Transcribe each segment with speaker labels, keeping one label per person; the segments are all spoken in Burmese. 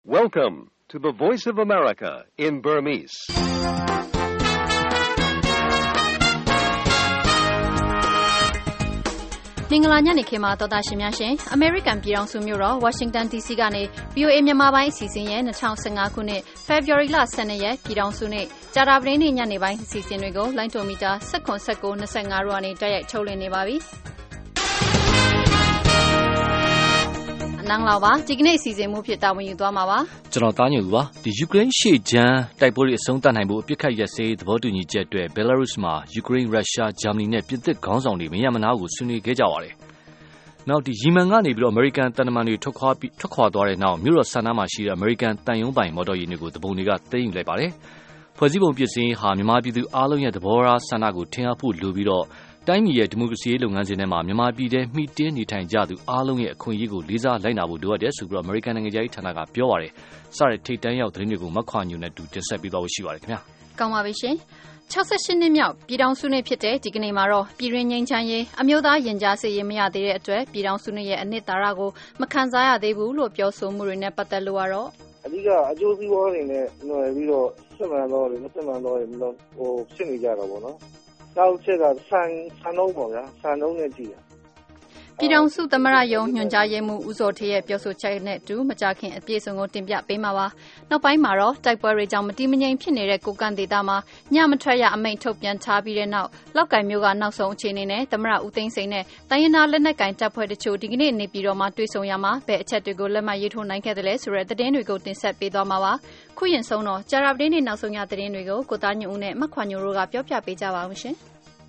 Speaker 1: Welcome to the Voice of America in Burmese.
Speaker 2: ။မင်္ဂလာညနေခင်းပါတော်တာရှင်များရှင်။ American ပြည်ထောင်စုမြို့တော် Washington DC ကနေ VOA မြန်မာပိုင်းအစီအစဉ်ရဲ့2015ခုနှစ် February လ12ရက်ပြည်ထောင်စုနေ့ကြာသပတေးနေ့ညနေပိုင်းအစီအစဉ်တွေကိုလိုင်းတိုမီတာ1919 25တို့ကနေတိုက်ရိုက်ထုတ်လွှင့်နေပါပြီ။နန်းလာပါဒီကနေ့အစီအစဉ်မှုဖြစ်တာဝန်ယူသွားမှာပါ
Speaker 3: ကျွန်တော်သားညူပါဒီယူကရိန်းရှေ့ချမ်းတိုက်ပွဲတွေအဆုံးသတ်နိုင်ဖို့အပြစ်ခတ်ရက်စေးသဘောတူညီချက်အတွက်ဘယ်လာရုစ်မှာယူကရိန်းရုရှားဂျာမနီနဲ့ပြင်သစ်ခေါင်းဆောင်တွေမရမနာကိုဆွေးနွေးခဲ့ကြပါတယ်နောက်ဒီယီမန်ကနေပြီးတော့အမေရိကန်တန်တမန်တွေထွက်ခွာသွားတဲ့နောက်မြို့တော်ဆန်နာမှာရှိတဲ့အမေရိကန်တန်ယုံပိုင်မော်တော်ယာဉ်တွေကိုတပုံတွေကသိမ်းယူလိုက်ပါတယ်ဖွဲ့စည်းပုံပြင်ဆင်ဟာမြန်မာပြည်သူအားလုံးရဲ့သဘောထားဆန္ဒကိုထင်အားဖို့လိုပြီးတော့တိုင်းပြည်ရဲ့ဒီမိုကရေစီလုပ်ငန်းစဉ်ထဲမှာမြန်မာပြည်ထဲမှီတင်းနေထိုင်ကြသူအားလုံးရဲ့အခွင့်အရေးကိုလေးစားလိုက်နာဖို့လိုအပ်တယ်ဆိုပြီးတော့အမေရိကန်နိုင်ငံရေးဌာနကပြောပါတယ်။စတဲ့ထိပ်တန်းရောက်သတင်းတွေကိုမခွာညူနဲ့တူတင်ဆက်ပေးသွားဖို့ရှိပါတယ်ခင်ဗျာ
Speaker 2: ။ကောင်းပါပြီရှင်။68နှစ်မြောက်ပြည်ထောင်စုနေ့ဖြစ်တဲ့ဒီကနေ့မှာတော့ပြည်တွင်းငြိမ်းချမ်းရေးအမျိုးသားရင်ကြားစေ့ရေးမရသေးတဲ့အတွက်ပြည်ထောင်စုနေ့ရဲ့အနှစ်သာရကိုမခံစားရသေးဘူးလို့ပြောဆိုမှုတွေနဲ့ပတ်သက်လို့ကတော့
Speaker 4: အဓိကအကျိုးစီးပွားတွေနဲ့ຫນွယ်ပြီးတော့စစ်မှန်တော့တယ်မစစ်မှန်တော့တယ်ဖြစ်နေကြတာပေါ့နော်နောက်ချက်ကဆန်နှုံးပေါ့ဗျာဆန်နှုံးနဲ့ကြည့်ရ
Speaker 2: ပြည်ထောင်စုသမ္မတရုံးညွှန်ကြားရေးမှူးဦးစောထေးရဲ့ပြောဆိုချက်နဲ့တူမကြခင်အပြည့်အစုံကိုတင်ပြပေးမှာပါနောက်ပိုင်းမှာတော့တိုက်ပွဲတွေကြောင့်မတည်မငြိမ်ဖြစ်နေတဲ့ကိုကန့်ဒေသမှာညမထွက်ရအမိန့်ထုတ်ပြန်ထားပြီးတဲ့နောက်လောက်ကိုင်မျိုးကနောက်ဆုံးအခြေအနေနဲ့သမ္မတဦးသိန်းစိန်နဲ့တိုင်းရင်းသားလက်နက်ကိုင်တပ်ဖွဲ့တချို့ဒီကနေ့နေပြည်တော်မှာတွေ့ဆုံရမှာဘယ်အချက်တွေကိုလက်မှတ်ရေးထိုးနိုင်ခဲ့တယ်လဲဆိုတဲ့သတင်းတွေကိုတင်ဆက်ပေးသွားမှာပါခုရင်ဆုံးတော့ကြာရပတင်းနေ့နောက်ဆုံးရသတင်းတွေကိုကိုသားညွန့်ဦးနဲ့မခွာညိုတို့ကပြောပြပေးကြပါဦးရှင်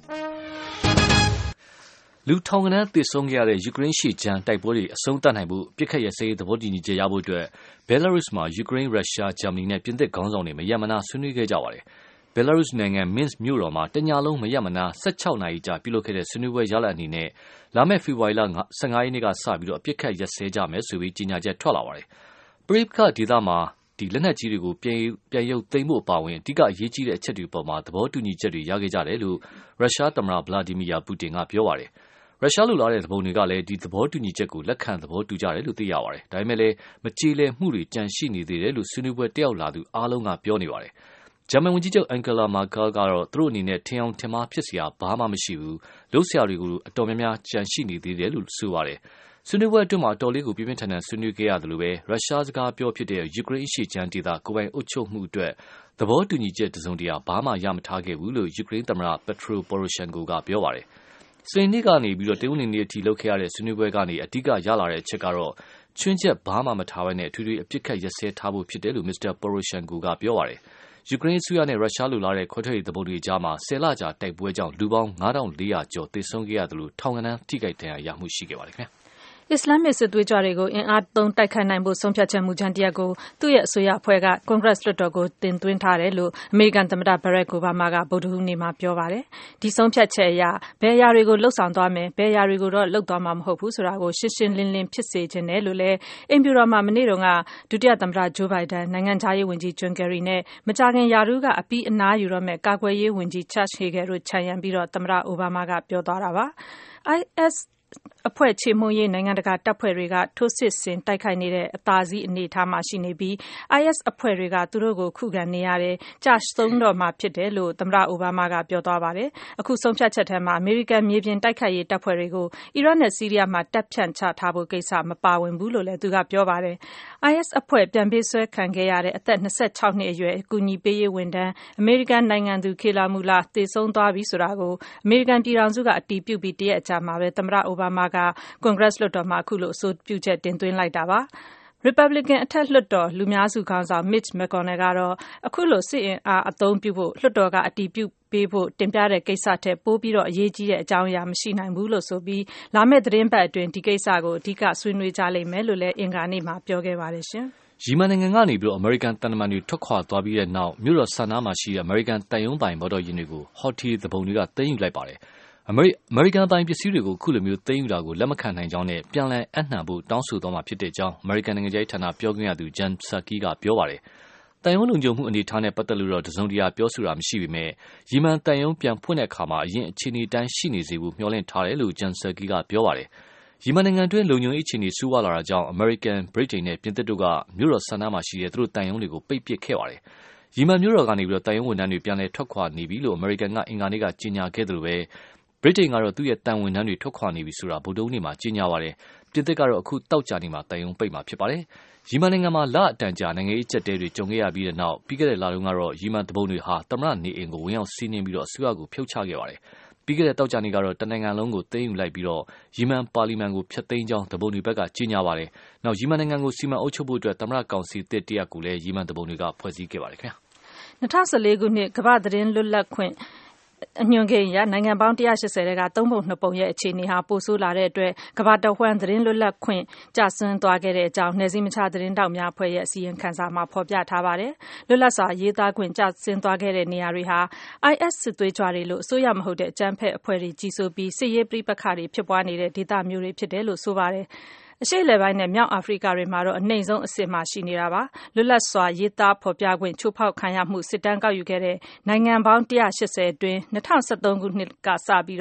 Speaker 3: လူထောင်ကနန်းသေဆုံးခဲ့ရတဲ့ယူကရိန်းရှေ့ချမ်းတိုက်ပွဲတွေအဆုံးသတ်နိုင်ဖို့ပြစ်ခတ်ရစေးသဘောတူညီချက်ရဖို့အတွက်ဘယ်လာရုစ်မှာယူကရိန်းရုရှားဂျာမနီနဲ့ပြင်သစ်ခေါင်းဆောင်တွေမရမနာဆွေးနွေးခဲ့ကြပါတယ်ဘယ်လာရုစ်နိုင်ငံမင်းစ်မြို့တော်မှာတညလုံးမရမနာ16နာရီကြာပြုလုပ်ခဲ့တဲ့ဆွေးနွေးပွဲရလဒ်အနေနဲ့လာမယ့်ဖေဖော်ဝါရီလ15ရက်နေ့ကစပြီးတော့အပြစ်ခတ်ရစေးကြမယ်ဆိုပြီးကြေညာချက်ထွက်လာပါတယ်ပရိပခဒေသမှာဒီလက်နက်ကြီးတွေကိုပြန်ရုပ်သိမ်းဖို့အပါအဝင်အဓိကအရေးကြီးတဲ့အချက်တွေပေါ်မှာသဘောတူညီချက်တွေရခဲ့ကြတယ်လို့ရုရှားသမ္မတဗလာဒီမီယာပူတင်ကပြောပါတယ်ရုရှားလူလာတဲ့သဘောတွေကလည်းဒီသဘောတူညီချက်ကိုလက်ခံသဘောတူကြတယ်လို့သိရပါတယ်။ဒါပေမဲ့လည်းမကြေလည်မှုတွေကြန့်ရှိနေသေးတယ်လို့ဆွေးနွေးပွဲတက်ရောက်လာသူအားလုံးကပြောနေပါတယ်။ဂျာမန်ဝန်ကြီးချုပ်အန်ဂလာမာကယ်ကတော့သူတို့အနေနဲ့ထင်အောင်ထင်မှားဖြစ်စရာဘာမှမရှိဘူး။လုပ်စရာတွေကိုအတော်များများကြန့်ရှိနေသေးတယ်လို့ဆိုပါတယ်။ဆွေးနွေးပွဲအတွင်းမှာတော်လေးကိုပြင်းပြင်းထန်ထန်ဆွေးနွေးခဲ့ရတယ်လို့ပဲရုရှားစကားပြောဖြစ်တဲ့ယူကရိန်းရှေ့ချမ်းဒေသကိုယ်ပိုင်အုပ်ချုပ်မှုအတွက်သဘောတူညီချက်တစုံတရာဘာမှရမထားခဲ့ဘူးလို့ယူကရိန်းသမ္မတပက်ထရိုပိုရိုရှန်ကိုကပြောပါတယ်။စနေနေ့ကနေပြီးတော့တရုတ်နိုင်ငံအထိလုပ်ခဲ့ရတဲ့ဆွေးနွေးပွဲကနေအဓိကရလာတဲ့အချက်ကတော့ချွင်းချက်ဘာမှမထားဘဲနဲ့အထူးထူးအပြစ်ခတ်ရက်စဲထားဖို့ဖြစ်တယ်လို့မစ္စတာပိုရိုရှန်ကိုကပြောပါတယ်။ယူကရိန်းအစိုးရနဲ့ရုရှားလိုလားတဲ့ခွဲထွက်ရေးသဘောတူညီကြားမှာ10လကြာတိုက်ပွဲကြောင့်လူပေါင်း9400ကျော်သေဆုံးခဲ့ရတယ်လို့ထောင်ကနန်းထိခိုက်ဒဏ်ရာရမှုရှိခဲ့ပါတယ်ခင်ဗျာ။
Speaker 5: အစ္စလာမစ်စစ်သွေးကြွတွေကိုအင်အားသုံးတိုက်ခိုက်နိုင်ဖို့ဆုံးဖြတ်ချက်မူကြမ်းတရပ်ကိုသူ့ရဲ့အစိုးရအဖွဲ့ကကွန်ဂရက်လွှတ်တော်ကိုတင်သွင်းထားတယ်လို့အမေရိကန်သမ္မတဘရက်အိုဘားမားကဗုဒ္ဓဟူးနေ့မှာပြောပါတယ်။ဒီဆုံးဖြတ်ချက်အရဘယ်အရာတွေကိုလှုပ်ဆောင်သွားမယ်ဘယ်အရာတွေကိုတော့လုပ်သွားမှာမဟုတ်ဘူးဆိုတာကိုရှင်းရှင်းလင်းလင်းဖြစ်စေချင်တယ်လို့လည်းအိမ်ဖြူတော်မှာမနေ့တုန်းကဒုတိယသမ္မတဂျိုးဘိုင်ဒန်နိုင်ငံခြားရေးဝန်ကြီးဂျွန်ကယ်ရီနဲ့မကြာခင်ရာထူးကအပြီးအနားယူတော့မဲ့ကာကွယ်ရေးဝန်ကြီးချတ်ဟေဂယ်တို့ခြံရံပြီးတော့သမ္မတအိုဘားမားကပြောသွားတာပါ။ ISအဖွဲ့ချေမှုန်းရေးနိုင်ငံတကာတပ်ဖွဲ့တွေကထိုးစစ်ဆင်တိုက်ခိုက်နေတဲ့အသာစီးအနေအထားမှာရှိနေပြီး IS အဖွဲ့တွေကသူတို့ကိုခုခံနေရတယ်ကြဆုံးတော့မှာဖြစ်တယ်လို့သမ္မတအိုဘားမားကပြောသွားပါတယ်အခုဆုံးဖြတ်ချက်ထဲမှာအမေရိကန်မြေပြင်တိုက်ခိုက်ရေးတပ်ဖွဲ့တွေကိုအီရတ်နဲ့ဆီးရီးယားမှာတပ်ဖြန့်ချထားဖို့ကိစ္စမပါဝင်ဘူးလို့လည်းသူကပြောပါတယ် IS အဖွဲ့ပြန်ပေးဆွဲခံခဲ့ရတဲ့အသက်26နှစ်အရွယ်အကူအညီပေးရေးဝန်ထမ်းအမေရိကန်နိုင်ငံသူခေလာမူလာသေဆုံးသွားပြီဆိုတာကိုအမေရိကန်ပြည်ထောင်စုကအတည်ပြုပြီးတရက်အကြာမှာပဲသမ္မတအိုဘားမားကကွန်ဂရက်လွှတ်တော်မှာအခုလိုအဆိုပြုချက်တင်သွင်းလိုက်တာပါ။ Republican အထက်လွှတ်တော်လူများစုခေါင်းဆောင် Mitch McConnell ကတော့အခုလိုစစ်အင်အားအသုံးပြုဖို့လွှတ်တော်ကအတည်ပြုပေးဖို့တင်ပြတဲ့ကိစ္စထက်ပိုပြီးတော့အရေးကြီးတဲ့အကြောင်းအရာမရှိနိုင်ဘူးလို့ဆိုပြီးလာမယ့်သတင်းပတ်အတွင်းဒီကိစ္စကိုအဓိကဆွေးနွေးကြလိမ့်မယ်လို့လည်းအင်္ဂါနေ့မှာပြောခဲ့ပါတယ်ရှင်
Speaker 3: ။ယီမန်နိုင်ငံကနေပြီးတော့အမေရိကန်တန်တမန်တွေထွက်ခွာသွားပြီးတဲ့နောက်မြို့တော်ဆန်နာမှာရှိတဲ့အမေရိကန်တန်ယုံပိုင်မော်တော်ယာဉ်တွေကိုဟော်တီသဘုံတွေကသိမ်းယူလိုက်ပါတယ်။အမေရိကန်ပိုင်ပစ္စည်းတွေကိုခုလိုမျိုးသိမ်းယူတာကိုလက်မခံနိုင်ကြောင်းနဲ့ပြန်လည်အနှံဖို့တောင်းဆိုသွားမှာဖြစ်တဲ့အကြောင်းအမေရိကန်နိုင်ငံခြားရေးဌာနပြောခွင့်ရသူဂျန်ဆာကီကပြောပါတယ်။တန်ယုံလုံခြုံမှုအနေအထားနဲ့ပတ်သက်လို့တော့တစုံတရာပြောဆိုတာမရှိပေမဲ့ယီမန်တန်ယုံပြန်ဖွင့်တဲ့အခါမှာအရင်အခြေအနေတိုင်းရှိနေစေဖို့မျှော်လင့်ထားတယ်လို့ဂျန်ဆာကီကပြောပါတယ်။ယီမန်နိုင်ငံတွင်းလုံခြုံရေးအခြေအနေဆိုးဝါးလာတာကြောင့် American, Britain နဲ့ပြင်သစ်တို့ကမြို့တော်ဆန္ဒမှာရှိတဲ့သူတို့တန်ယုံတွေကိုပိတ်ပစ်ခဲ့ပါတယ်။ယီမန်မြို့တော်ကနေတန်ယုံဝန်ထမ်းတွေပြန်လည်ထွက်ခွာနေပြီလို့ American ကအင်္ဂါနေ့ကကြေညာခဲ့သလိုပဲ Britain ကတော့သူ့ရဲ့တန်ဝန်ထမ်းတွေထွက်ခွာနေပြီဆိုတာဗုဒ္ဓဦးနေ့မှာကြေညာပါတယ်။ပြင်သစ်ကတော့အခုတောက်ကြနေမှာတန်ယုံပိတ်မှာဖြစ်ပါတယ်။ယီမန်နိုင်ငံမှာလအတန်ကြာနိုင်ငံရေးအကျပ်တဲတွေကြုံခဲ့ရပြီးတဲ့နောက်ပြီးခဲ့တဲ့လတုန်းကတော့ယီမန်တဘုံတွေဟာသမ္မတနေအိမ်ကိုဝင်ရောက်စီးနင်းပြီးအစိုးရကိုဖြုတ်ချခဲ့ပါတယ်။ပြီးခဲ့တဲ့တောက်ကြနေ့ကတော့တနိုင်ငံလုံးကိုသိမ်းယူလိုက်ပြီးယီမန်ပါလီမန်ကိုဖျက်သိမ်းကြောင်းတဘုံတွေဘက်ကကြေညာပါတယ်။နောက်ယီမန်နိုင်ငံကိုစီမံအုပ်ချုပ်ဖို့အတွက်သမ္မတကောင်စီသစ်တရပ်ကိုလည်းယီမန်တဘုံတွေကဖွဲ့စည်းခဲ့ပါတယ်ခင်ဗျာ
Speaker 5: ။2014ခုနှစ်ကမ္ဘာသတင်းလွတ်လပ်ခွင့်အညွှန်းကိန်းအရနိုင်ငံပေါင်း180ထဲက3ပုံ2ပုံရဲ့အခြေအနေဟာပိုဆိုးလာတဲ့အတွက်ကမ္ဘာတဝှမ်းသတင်းလွတ်လပ်ခွင့်ကျဆင်းသွားခဲ့တဲ့အကြောင်းနယ်စည်းမခြားသတင်းတောက်များအဖွဲ့ရဲ့အစည်းအဝေးခန်းစာမှာဖော်ပြထားပါတယ်။လွတ်လပ်စွာရေးသားခွင့်ကျဆင်းသွားခဲ့တဲ့နေရာတွေဟာ IS စစ်သွေးကြွတွေလို့အစိုးရမဟုတ်တဲ့အကြမ်းဖက်အဖွဲ့တွေကြီးစိုးပြီးစစ်ရေးပဋိပက္ခတွေဖြစ်ပွားနေတဲ့ဒေသမျိုးတွေဖြစ်တယ်လို့ဆိုပါတယ်။အရှေ့အလယ်ပိုင်းနဲ့မြောက်အာဖရိကတွေမှာတော့အနှိမ့်ဆုံးအဆင့်မှာရှိနေတာပါ။လွတ်လပ်စွာရေးသားဖော်ပြခွင့်ချိုးဖောက်ခံရမှုစစ်တမ်းကောက်ယူခဲ့တဲ့နိုင်ငံပေါင်း180အတွင်း2013ခုနှစ်ကစပြီး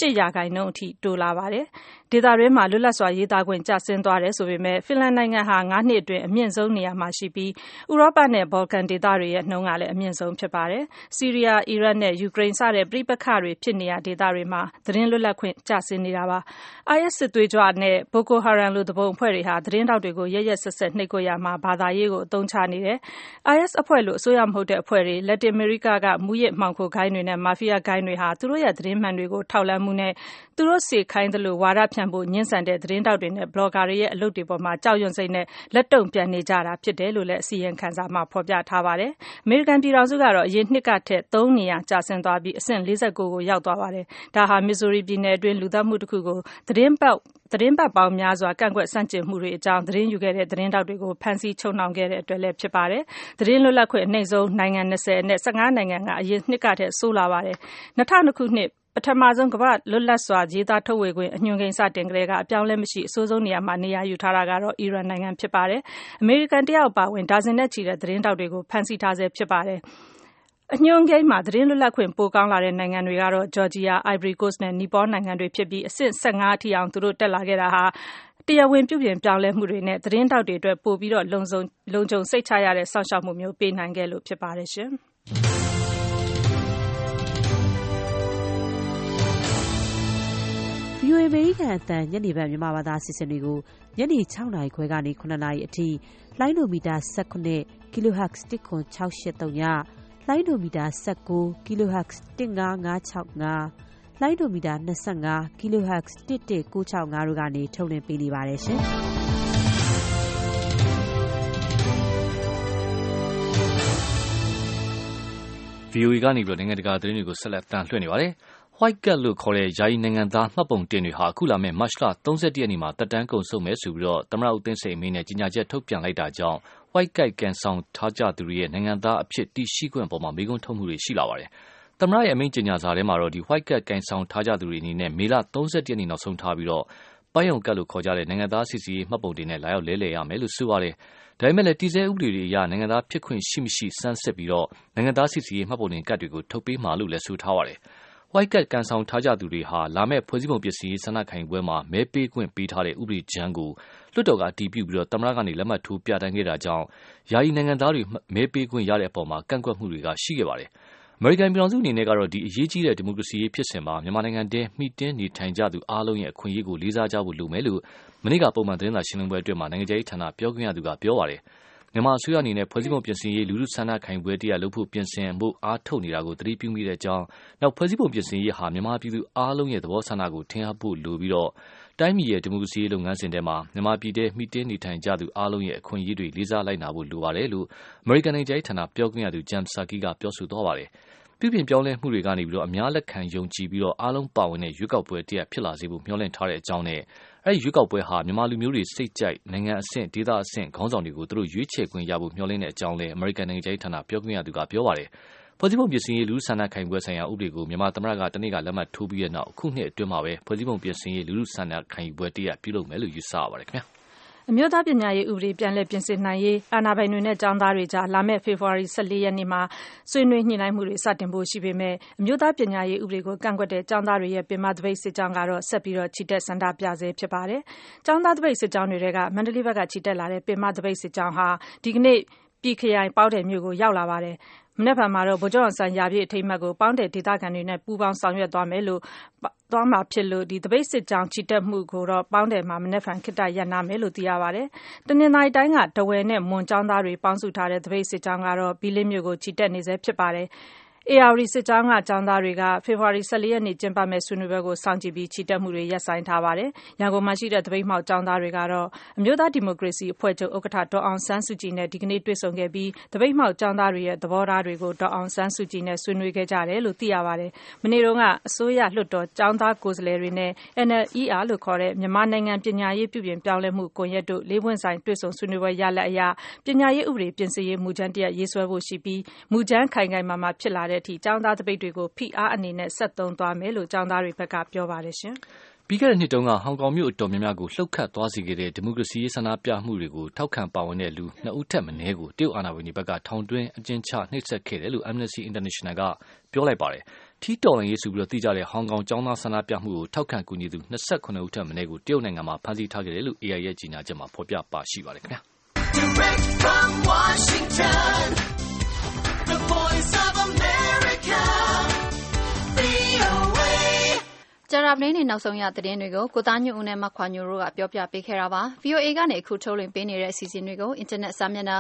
Speaker 5: 8%အထိတိုးလာပါတယ်။ဒေသတွင်းမှာလွတ်လပ်စွာရေးသားခွင့်ကျဆင်းသွားတယ်ဆိုပေမဲ့ဖင်လန်နိုင်ငံဟာ9နှစ်အတွင်းအမြင့်ဆုံးနေရာမှာရှိပြီးဥရောပနဲ့ဘော်လကန်ဒေသတွေရဲ့နှုန်းကလည်းအမြင့်ဆုံးဖြစ်ပါတယ်။ဆီးရီးယား၊အီရတ်နဲ့ယူကရိန်းစတဲ့ပဋိပက္ခတွေဖြစ်နေရဒေသတွေမှာသတင်းလွတ်လပ်ခွင့်ကျဆင်းနေတာပါ။ IS စစ်သွေးကြွနဲ့ Boko Haram လိုတဘုံအဖွဲ့တွေဟာသတင်းတောက်တွေကိုရက်ရက်စက်စက်နှိပ်ကွပ်ရမှာဘာသာရေးကိုအသုံးချနေတယ်။ IS အဖွဲ့လိုအစိုးရမဟုတ်တဲ့အဖွဲ့တွေလက်တင်အမေရိကကမူရစ်မှောင်ခိုဂိုဏ်းတွေနဲ့မာဖီးယားဂိုဏ်းတွေဟာသူတို့ရဲ့သတင်းမှန်တွေကိုထောက်လှမ်းမှုနဲ့သူတို့စေခိုင်းသလိုဝါဒဖြန့်ဖို့ညှဉ်းဆန်တဲ့သတင်းတောက်တွေနဲ့ဘလော့ဂါတွေရဲ့အလုပ်တွေပေါ်မှာကြောက်ရွံ့စိတ်နဲ့လက်တုံ့ပြန်နေကြတာဖြစ်တယ်လို့လည်းအစည်းအဝေးခန်းစာမှာဖော်ပြထားပါတယ်။အမေရိကန်ပြည်ထောင်စုကတော့အရင်နှစ်ကထက်3နေရာကျဆင်းသွားပြီးအဆင့်49ကိုရောက်သွားပါတယ်။ဒါဟာမစ်ဆိုရီပြည်နယ်အတွင်းလူသတ်မှုတစ်ခုကိုသတင်းပတ်ပေါင်းများစွာကန့်ကွက်ဆန့်ကျင်မှုတွေအကြောင်းသတင်းယူခဲ့တဲ့သတင်းတောက်တွေကိုဖမ်းဆီးချုပ်နှောင်ခဲ့တဲ့အတွက်လည်းဖြစ်ပါတယ်။သတင်းလွတ်လပ်ခွင့်အနှိမ့်ဆုံးနိုင်ငံ20အနက်15နိုင်ငံကအရင်နှစ်ကထက်ဆိုးလာပါတယ်။2002ခုနှစ်ပထမဆုံးကမ္ဘာလွတ်လပ်စွာရေးသားထုတ်ဝေခွင့်အညွှန်းကိန်းစတင်ကလေးကအပြောင်းလဲမရှိအဆိုးဆုံးနေရာမှာနေရာယူထားတာကတော့အီရန်နိုင်ငံဖြစ်ပါတယ်။အမေရိကန်တယောက်ပါဝင်ဒါဇင်နဲ့ချီတဲ့သတင်းတောက်တွေကိုဖမ်းဆီးထားဆဲဖြစ်ပါတယ်။အညွှန်းကိန်းမှာသတင်းလွတ်လပ်ခွင့်ပိုကောင်းလာတဲ့နိုင်ငံတွေကတော့ဂျော်ဂျီယာ၊အိုင်ဗရီကို့စ်နဲ့နီပေါနိုင်ငံတွေဖြစ်ပြီးအဆင့်15အထိအောင်သူတို့တက်လာခဲ့တာဟာတရားဝင်ပြုပြင်ပြောင်းလဲမှုတွေနဲ့သတင်းတောက်တွေအတွက်ပိုပြီးလုံခြုံစိတ်ချရတဲ့စောင့်ရှောက်မှုမျိုးပေးနိုင်ခဲ့လို့ဖြစ်ပါတယ်ရှင်။
Speaker 6: VOA အမေရိကန်အသံညနေပိုင်းမြန်မာဘာသာအစီအစဉ်တွေကိုညနေ6နာရီခွဲကနေ9နာရီအထိလိုင်းဒိုမီတာ19 kHz 10683ညလိုင်းဒိုမီတာ19 kHz 15565လိုင်းဒိုမီတာ25 kHz 11965တို့ကနေထုတ်လွှင့်ပေးနေပါတယ်ရှင်။
Speaker 3: VOA ကနေနိုင်ငံတကာသတင်းတွေကိုဆက်လက်တင်ပြနေပါတယ်။ White Card လို့ခေါ်တဲ့ယာယီနိုင်ငံသားမှတ်ပုံတင်တွေဟာအခုလာမယ့်မတ်လ31ရက်နေ့မှာတက်တန်းကုန်ဆုံးမယ်ဆိုပြီးသမ္မတဦးသိန်းစိန်အမိန့်နဲ့ကြေညာချက်ထုတ်ပြန်လိုက်တာကြောင့် White Card ကန်ဆောင်ထားကြသူတွေရဲ့နိုင်ငံသားအဖြစ်တည်ရှိခွင့်ပေါ်မှာမေးခွန်းထုတ်မှုတွေရှိလာပါတယ်။သမ္မတရဲ့အမိန့်ကြေညာစာထဲမှာတော့White Card ကန်ဆောင်ထားကြသူတွေအနေနဲ့မေလ31ရက်နေ့နောက်ဆုံးထားပြီးပန်းရုံကတ်လို့ခေါ်ကြတဲ့နိုင်ငံသားစစ်ဆေးရေးမှတ်ပုံတင်နဲ့လာရောက်လဲလှယ်ရမယ်လို့ဆိုပါတယ်။ဒါပေမဲ့လည်းတည်ဆဲဥပဒေတွေအရနိုင်ငံသားဖြစ်ခွင့်ရှိမရှိစမ်းစစ်ပြီးနိုင်ငံသားစစ်ဆေးရေးမှတ်ပုံတင်ကတ်တွေကိုထုတ်ပေးမှာလို့လည်းဆိုထားပါတယ်။ White Card ကန်ဆောင်ထားကြသူတွေဟာလာမယ့်ဖွဲ့စည်းပုံပြင်ဆင်ရေးဆန္ဒခံယူပွဲမှာမဲပေးခွင့်ပေးထားတဲ့ဥပဒေကြမ်းကိုလွှတ်တော်ကအတည်ပြုပြီးသမ္မတကနေလက်မှတ်ထိုးပြဋ္ဌာန်းခဲ့တာကြောင့်ယာယီနိုင်ငံသားတွေမဲပေးခွင့်ရတဲ့အပေါ်မှာကန့်ကွက်မှုတွေကရှိခဲ့ပါတယ်။အမေရိကန်ပြည်ထောင်စုအနေနဲ့ကတော့ဒီအရေးကြီးတဲ့ဒီမိုကရေစီရေးဖြစ်စဉ်မှာမြန်မာနိုင်ငံတွင်းမှီတင်းနေထိုင်ကြသူအားလုံးရဲ့အခွင့်အရေးကိုလေးစားကြဖို့လိုမယ်လို့မနေ့ကပုံမှန်သတင်းစာရှင်းလင်းပွဲအတွင်းမှာနိုင်ငံခြားရေးဌာနပြောခွင့်ရသူကပြောပါတယ်။မြန်မာအစိုးရအနေနဲ့ဖွဲ့စည်းပုံပြင်ဆင်ရေးလူထုဆန္ဒခံယူပွဲတရပ်လုပ်ဖို့ပြင်ဆင်မှုအားထုတ်နေတာကိုသတိပြုမိတဲ့အကြောင်းနောက်ဖွဲ့စည်းပုံပြင်ဆင်ရေးဟာမြန်မာပြည်သူအားလုံးရဲ့သဘောဆန္ဒကိုထင်ဟပ်ဖို့လိုပြီးတိုင်းပြည်ရဲ့ဒီမိုကရေစီရေးလုပ်ငန်းစဉ်ထဲမှာမြန်မာပြည်ထဲမှီတင်းနေထိုင်ကြသူအားလုံးရဲ့အခွင့်အရေးတွေလေးစားလိုက်နာဖို့လိုပါတယ်လို့အမေရိကန်နိုင်ငံခြားရေးဌာနပြောခွင့်ရသူJen Psakiကပြောဆိုသွားပါတယ်။ပြုပြင်ပြောင်းလဲမှုတွေကနေအများလက်ခံယုံကြည်ပြီးအားလုံးပါဝင်တဲ့ရွေးကောက်ပွဲတရပ်ဖြစ်လာစေဖို့မျှော်လင့်ထားတဲ့အကြောင်းနဲ့အဲဒီရွေးကောက်ပွဲဟာမြန်မာလူမျိုးတွေစိတ်ကြိုက်နိုင်ငံအဆင့်ဒေသအဆင့်ခေါင်းဆောင်တွေကိုသူတို့ရွေးချယ်ခွင့်ရဖို့မျှော်လင့်တဲ့အကြောင်းလည်းအမေရိကန်နိုင်ငံခြားရေးဌာနပြောခွင့်ရသူကပြောပါတယ်။ဖွဲ့စည်းပုံပြင်ဆင်ရေးလူထုဆန္ဒခံယူပွဲဆိုင်ရာဥပဒေကိုမြန်မာသမ္မတကတနေ့ကလက်မှတ်ထိုးပြီးတဲ့နောက်အခုနှစ်အတွင်းမှာပဲဖွဲ့စည်းပုံပြင်ဆင်ရေးလူထုဆန္ဒခံယူပွဲတရပ်ပြုလုပ်မယ်လို့ယူဆရပါတယ်ခင်ဗျာ။
Speaker 5: အမျိုးသားပညာရေးဥပဒေပြန်လည်ပြင်ဆင်နိုင်ရေးအာဏာပိုင်တွေနဲ့ကျောင်းသားတွေကြားလာမယ့်ဖေဖော်ဝါရီ14 ရက်နေ့မှာဆွေးနွေးညှိနှိုင်းမှုတွေစတင်ဖို့ရှိပေမဲ့အမျိုးသားပညာရေးဥပဒေကိုကန့်ကွက်တဲ့ကျောင်းသားတွေရဲ့ပင်မသပိတ်စစ်ကြောင်းကတော့ဆက်ပြီးချီတက်ဆန္ဒပြဆဲဖြစ်ပါတယ်။ကျောင်းသားသပိတ်စစ်ကြောင်းတွေကမန္တလေးဘက်ကချီတက်လာတဲ့ပင်မသပိတ်စစ်ကြောင်းဟာဒီကနေ့ပြည်ခရိုင်ပေါင်းတယ်မြို့ကိုရောက်လာပါတယ်။မနေ့ကမှာတော့ဗိုလ်ချုပ်အောင်ဆန်းရာပြည့်အထိမ်းအမှတ်ကိုပေါင်းတယ်ဒေသခံတွေနဲ့ပူးပေါင်းဆောင်ရွက်သွားမှာဖြစ်လို့ဒီသပိတ်စစ်ကြောင်းချီတက်မှုကိုတော့ပေါင်းတယ်မှာမနေ့ကခေတ္တရပ်နာမယ်လို့သိရပါတယ်။တနင်္သာရီတိုင်းကတဝယ်နဲ့မွန်ကျောင်းသားတွေပေါင်းစုထားတဲ့သပိတ်စစ်ကြောင်းကတော့ဘီလင်းမြို့ကိုချီတက်နေဆဲဖြစ်ပါတယ်။ARD စစ်ကြောင်းကကျောင်းသားတွေကဖေဖော်ဝါရီ14 ရက်နေ့ကျင်းပမယ့်ဆွေးနွေးပွဲကိုစောင့်ကြည့်ပြီးချီတက်မှုတွေရပ်ဆိုင်းထားပါတယ်။ရန်ကုန်မှာရှိတဲ့သပိတ်မှောက်ကျောင်းသားတွေကတော့အမျိုးသားဒီမိုကရေစီအဖွဲ့ချုပ်ဥက္ကဋ္ဌဒေါ်အောင်ဆန်းစုကြည်နဲ့ဒီကနေ့တွေ့ဆုံခဲ့ပြီးသပိတ်မှောက်ကျောင်းသားတွေရဲ့သဘောထားတွေကိုဒေါ်အောင်ဆန်းစုကြည်နဲ့ဆွေးနွေးခဲ့ကြတယ်လို့သိရပါတယ်။မနေ့တုန်းကအစိုးရလွှတ်တော်ကျောင်းသားကိုယ်စားလှယ်တွေနဲ့ NLER လို့ခေါ်တဲ့မြန်မာနိုင်ငံပညာရေးပြုပြင်ပြောင်းလဲမှုကွန်ရက်တို့လေးပွင့်ဆိုင်တွေ့ဆုံဆွေးနွေးပွဲရလဒ်အရပညာရေးဥပဒေပြင်ဆင်ရေးမူကြမ်းတရပ်ရေးဆွဲဖို့ရှိပြီးမူကြမ်းခိုင်ခိုင်မာမာဖြစ်လာတဲ့အထိကျောင်းသားသပိတ်တွေကိုဖိအားအနေနဲ့ဆက်သုံးသွားမယ်လို့ကျောင်းသားတွေဘက်ကပြောပါတယ်ရှင်။
Speaker 3: ပြီးခဲ့တဲ့နှစ်တုန်းကဟောင်ကောင်မြို့အတော်များများကိုလှုပ်ခတ်သွားစေခဲ့တဲ့ဒီမိုကရေစီရေးဆန္ဒပြမှုတွေကိုထောက်ခံပါဝင်တဲ့လူ2 ဦးထက်မနည်းကိုတရုတ်အာဏာပိုင်တွေဘက်ကထောင်တွင်းအကျဉ်းချနှိပ်စက်ခဲ့တယ်လို့ Amnesty International ကပြောလိုက်ပါတယ်။ထီးတော်လှန်ရေးဆိုပြီးသိကြတဲ့ဟောင်ကောင်ကျောင်းသားဆန္ဒပြမှုကိုထောက်ခံကူညီသူ29 ဦးထက်မနည်းကိုတရုတ်နိုင်ငံမှာဖမ်းဆီးထားခဲ့တယ်လို့ AI ရဲ့ကြေညာချက်မှာဖော်ပြပါရှိပါတယ်ခင်ဗျာ။ Direct from Washington, the Voice of America.
Speaker 2: ကြာရပလေးနဲ့နောက်ဆုံးရသတင်းတွေကိုကိုသားညွန့်ဦးနဲ့မခွာညိုတို့ကပြောပြပေးခဲ့တာပါ VOA ကနေအခုထုတ်လွှင့်ပေးနေတဲ့အစီအစဉ်တွေကိုအင်တာနက်စာမျက်နှာ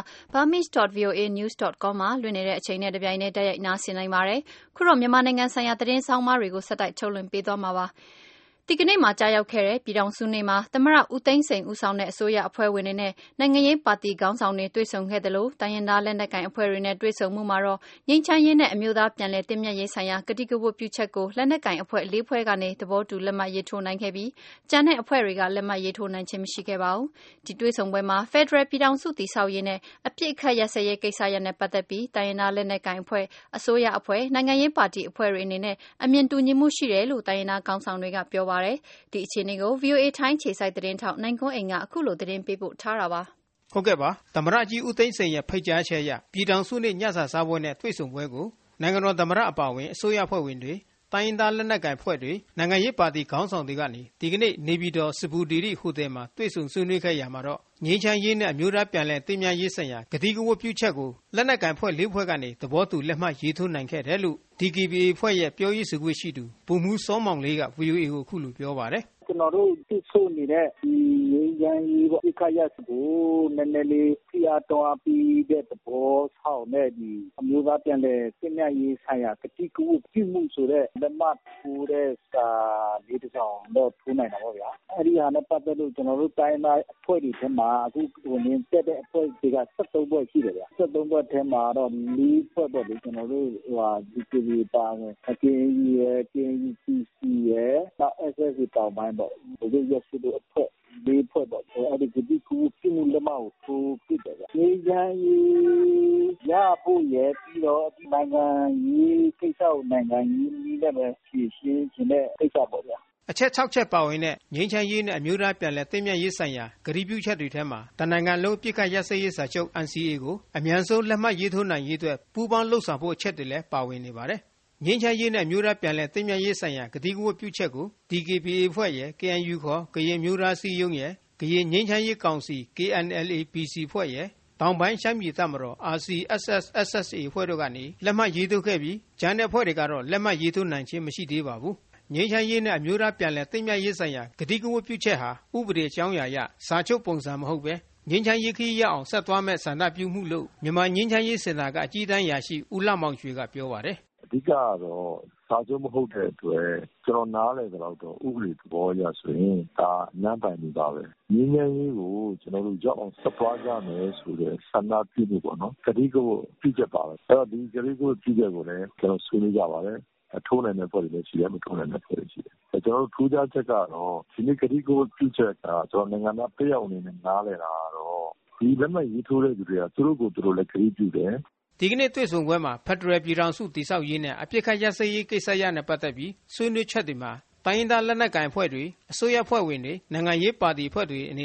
Speaker 2: burmese.voanews.com မှာလွှင့်နေတဲ့အချိန်နဲ့တပြိုင်နက်တည်းရိုက်နားဆင်နိုင်ပါတယ်ခုတော့မြန်မာနိုင်ငံဆိုင်ရာသတင်းဆောင်မတွေကိုဆက်တိုက်ထုတ်လွှင့်ပေးသွားမှာပါဒီကနေ့မှာကြာရောက်ခဲ့တဲ့ပြည်ထောင်စုနေ့မှာသမ္မတဦးသိန်းစိန်ဦးဆောင်တဲ့အစိုးရအဖွဲ့ဝင်တွေနဲ့နိုင်ငံရေးပါတီခေါင်းဆောင်တွေတွေ့ဆုံခဲ့တယ်လို့တိုင်းရင်းသားလက်နက်ကိုင်အဖွဲ့တွေနဲ့တွေ့ဆုံမှုမှာတော့ငြိမ်းချမ်းရေးနဲ့အမျိုးသားပြန်လည်တည်မြဲရေးဆိုင်ရာကတိကဝတ်ပြုချက်ကိုလက်နက်ကိုင်အဖွဲ့၄ဖွဲ့ကနေသဘောတူလက်မှတ်ရေးထိုးနိုင်ခဲ့ပြီးကျန်တဲ့အဖွဲ့တွေကလက်မှတ်ရေးထိုးနိုင်ခြင်းမရှိခဲ့ပါဘူးဒီတွေ့ဆုံပွဲမှာဖက်ဒရယ်ပြည်ထောင်စုတည်ဆောက်ရေးနဲ့အပြစ်အခတ်ရစရေးကိစ္စရပ်နဲ့ပတ်သက်ပြီးတိုင်းရင်းသားလက်နက်ကိုင်အဖွဲ့အစိုးရအဖွဲ့နိုင်ငံရေးပါတီအဖွဲ့တွေအနေနဲ့အမြင်တူညီမှုရှိတယ်လို့တိုင်းရင်းသားခေါင်းဆောင်တွေကပြောပါတယ်ဒီအခြေအနေကို VOA ထိုင်းခြေစိုက်သတင်းထောက်နိုင်ကွန်းအိမ်ကအခုလိုသတင်းပေးပို့ထားတာပါ
Speaker 7: ဟုတ်ကဲ့ပါသမ္မတကြီးဦးသိန်းစိန်ရဲ့ဖိတ်ကြားချက်အရပြည်ထောင်စုနေ့ညစာစားပွဲနဲ့တွေ့ဆုံပွဲကိုနိုင်ငံတော်သမ္မတအပါအဝင်အစိုးရအဖွဲ့ဝင်တွေတိုင်းရင်းသားလက်နက်ကိုင်ဖွဲ့တွေနိုင်ငံရေးပါတီခေါင်းဆောင်တွေကနေဒီကနေ့နေပြည်တော်စပူဒီရီဟိုတယ်မှာတွေ့ဆုံဆွေးနွေးခဲ့ရမှာတော့ငြိမ်းချမ်းရေးနဲ့အမျိုးသားပြန်လည်တည်မြဲရေးဆိုင်ရာကတိကဝတ်ပြုချက်ကိုလက်နက်ကိုင်ဖွဲ့၄ဖွဲ့ကနေသဘောတူလက်မှတ်ရေးထိုးနိုင်ခဲ့တယ်လို့ DKBA ဖွဲ့ရဲ့ပြောရေးဆိုခွင့်ရှိသူဗိုလ်မှူးစောမောင်လေးက VOA ကိုအခုလိုပြောပါတယ်
Speaker 4: ကျွန်တော်တို့သိဆိုနေတဲ့ဒီငြိမ်းချမ်းရေးပေါ့ဒီခါရစကိုနည်းနည်းလေးဖျားတော်ပြီးတဲ့သဘောဆောင်တဲ့ဒီအမျိုးသားပြန်လည်တည်မြဲရေးဆိုင်ရာကတိကဝတ်ပြုမှုဆိုတဲ့လက်မှတ်ထိုးတဲ့စာလေးတစ်စောင်တော့ထိုးနိုင်တာပေါ့ဗျာအဲဒီဟာနဲ့ပတ်သက်လို့ကျွန်တော်တို့တိုင်းသားအဖွဲ့တွေထဲမှာအခုဝင်တက်တဲ့အဖွဲ့တွေက73ဖွဲ့ရှိတယ်ဗျာ73ဖွဲ့ထဲမှာတော့4ဖွဲ့ပေါ့လေကျွန်တော်တို့DKB ပါဝင်အကင်းကြီးရဲ့ KUCC ရဲ့နောက် SS တောင်ပိုင်းပေါ့ဒီရရှိတဲ့အဖွဲ့ဒီဖွဲ့ပေါ့အဲဒီကတိကူပြမှုလက်မကိုထိုးပြတယ်ဗျ။ဒီကြမ်းရေးရဖို့ရပြီးတော့ဒီနိုင်ငံရေးကိစ္စကိုနိုင်ငံရေးနည်းနဲ့ပဲဖြည့်ရှင်းခြင်းတဲ့ကိစ္စပေါ့ဗျာ
Speaker 7: ။အချက်6ချက်ပါဝင်တဲ့ငြိမ်းချမ်းရေးနဲ့အမျိုးသားပြန်လည်တည်မြဲရေးဆိုင်ရာကတိပြုချက်တွေထဲမှာတနိုင်ငံလုံးပြစ်ခတ်ရပ်စဲရေးစာချုပ် NCA ကိုအမြန်ဆုံးလက်မှတ်ရေးထိုးနိုင်ရေးအတွက်ပူးပေါင်းလှုပ်ဆောင်ဖို့အချက်တွေလည်းပါဝင်နေပါတယ်။ငြိမ်းချမ်းရေးနဲ့မျိုးသားပြန်လည်တည်မြဲရေးဆိုင်ရာကတိကဝတ်ပြုချက်ကို DKBA ဖွဲ့ရဲ့ KNU ခေါ်ကရင်မျိုးသားစည်းရုံးရဲ့ကရင်ငြိမ်းချမ်းရေးကောင်စီ KNLA-PC ဖွဲ့ရဲ့တောင်ပိုင်းရှမ်းပြည်တပ်မတော် RCSS/SSA ဖွဲ့တို့ကနေလက်မှတ်ရေးထိုးခဲ့ပြီးကျန်တဲ့ဖွဲ့တွေကတော့လက်မှတ်ရေးထိုးနိုင်ခြင်းမရှိသေးပါဘူး။ငြိမ်းချမ်းရေးနဲ့အမျိုးသားပြန်လည်တည်မြဲရေးဆိုင်ရာကတိကဝတ်ပြုချက်ဟာဥပဒေအကြောင်းအရာအရစာချုပ်ပုံစံမဟုတ်ပဲငြိမ်းချမ်းရေးခရီးရအောင်ဆက်သွားမဲ့ဆန္ဒပြုမှုလို့မြန်မာငြိမ်းချမ်းရေးစင်တာကအကြီးတန်းရာရှိဦးလှမောင်ရွှေကပြောပါတယ်
Speaker 8: အဓိကတော့စာချုပ်မဟုတ်တဲ့အတွက်ကျွန်တော်နားလည်ကြတော့ဥပဒေသဘောအရဆိုရင်ဒါနန်းပိုင်နေပါပဲငြိမ်းချမ်းရေးကိုကျွန်တော်တို့ရောက်အောင်ဆက်သွားကြမယ်ဆိုတဲ့ဆန္ဒပြုမှုပေါ့နော်ကတိကဝတ်ပြုချက်ပါပဲအဲ့တော့ဒီကတိကဝတ်ပြုချက်ကိုလည်းကျွန်တော်ဆွေးနွေးကြပါတယ်ထိုးနိုင်တဲ့ဖွဲ့တွေလည်းရှိတယ်မထိုးနိုင်တဲ့ဖွဲ့တွေရှိတယ်ကျွန်တော်တို့ထူးခြားချက်ကတော့ဒီနေ့ကတိကဝတ်ပြုချက်ကကျွန်တော်နိုင်ငံသားတယောက်အနေနဲ့နားလည်တာတော့ဒီလက်မှတ်ရေးထိုးတဲ့သူတွေကသူတို့ကိုသူတို့လည်းကတိပြုတယ်
Speaker 7: ဒီကနေ့တွေ့ဆုံပွဲမှာဖက်ဒရယ်ပြည်ထောင်စုတည်ဆောက်ရေးနဲ့အပြစ်ခတ်ရပ်စဲရေးကိစ္စရပ်နဲ့ပတ်သက်ပြီးဆွေးနွေးချက်တွေမှာတိုင်းဒေသလက်နက်ကိုင်အဖွဲ့တွေအစိုးရဖွဲ့ဝင်တွေနိုင်ငံရေးပါတီအဖွဲ့တွေအနေနဲ့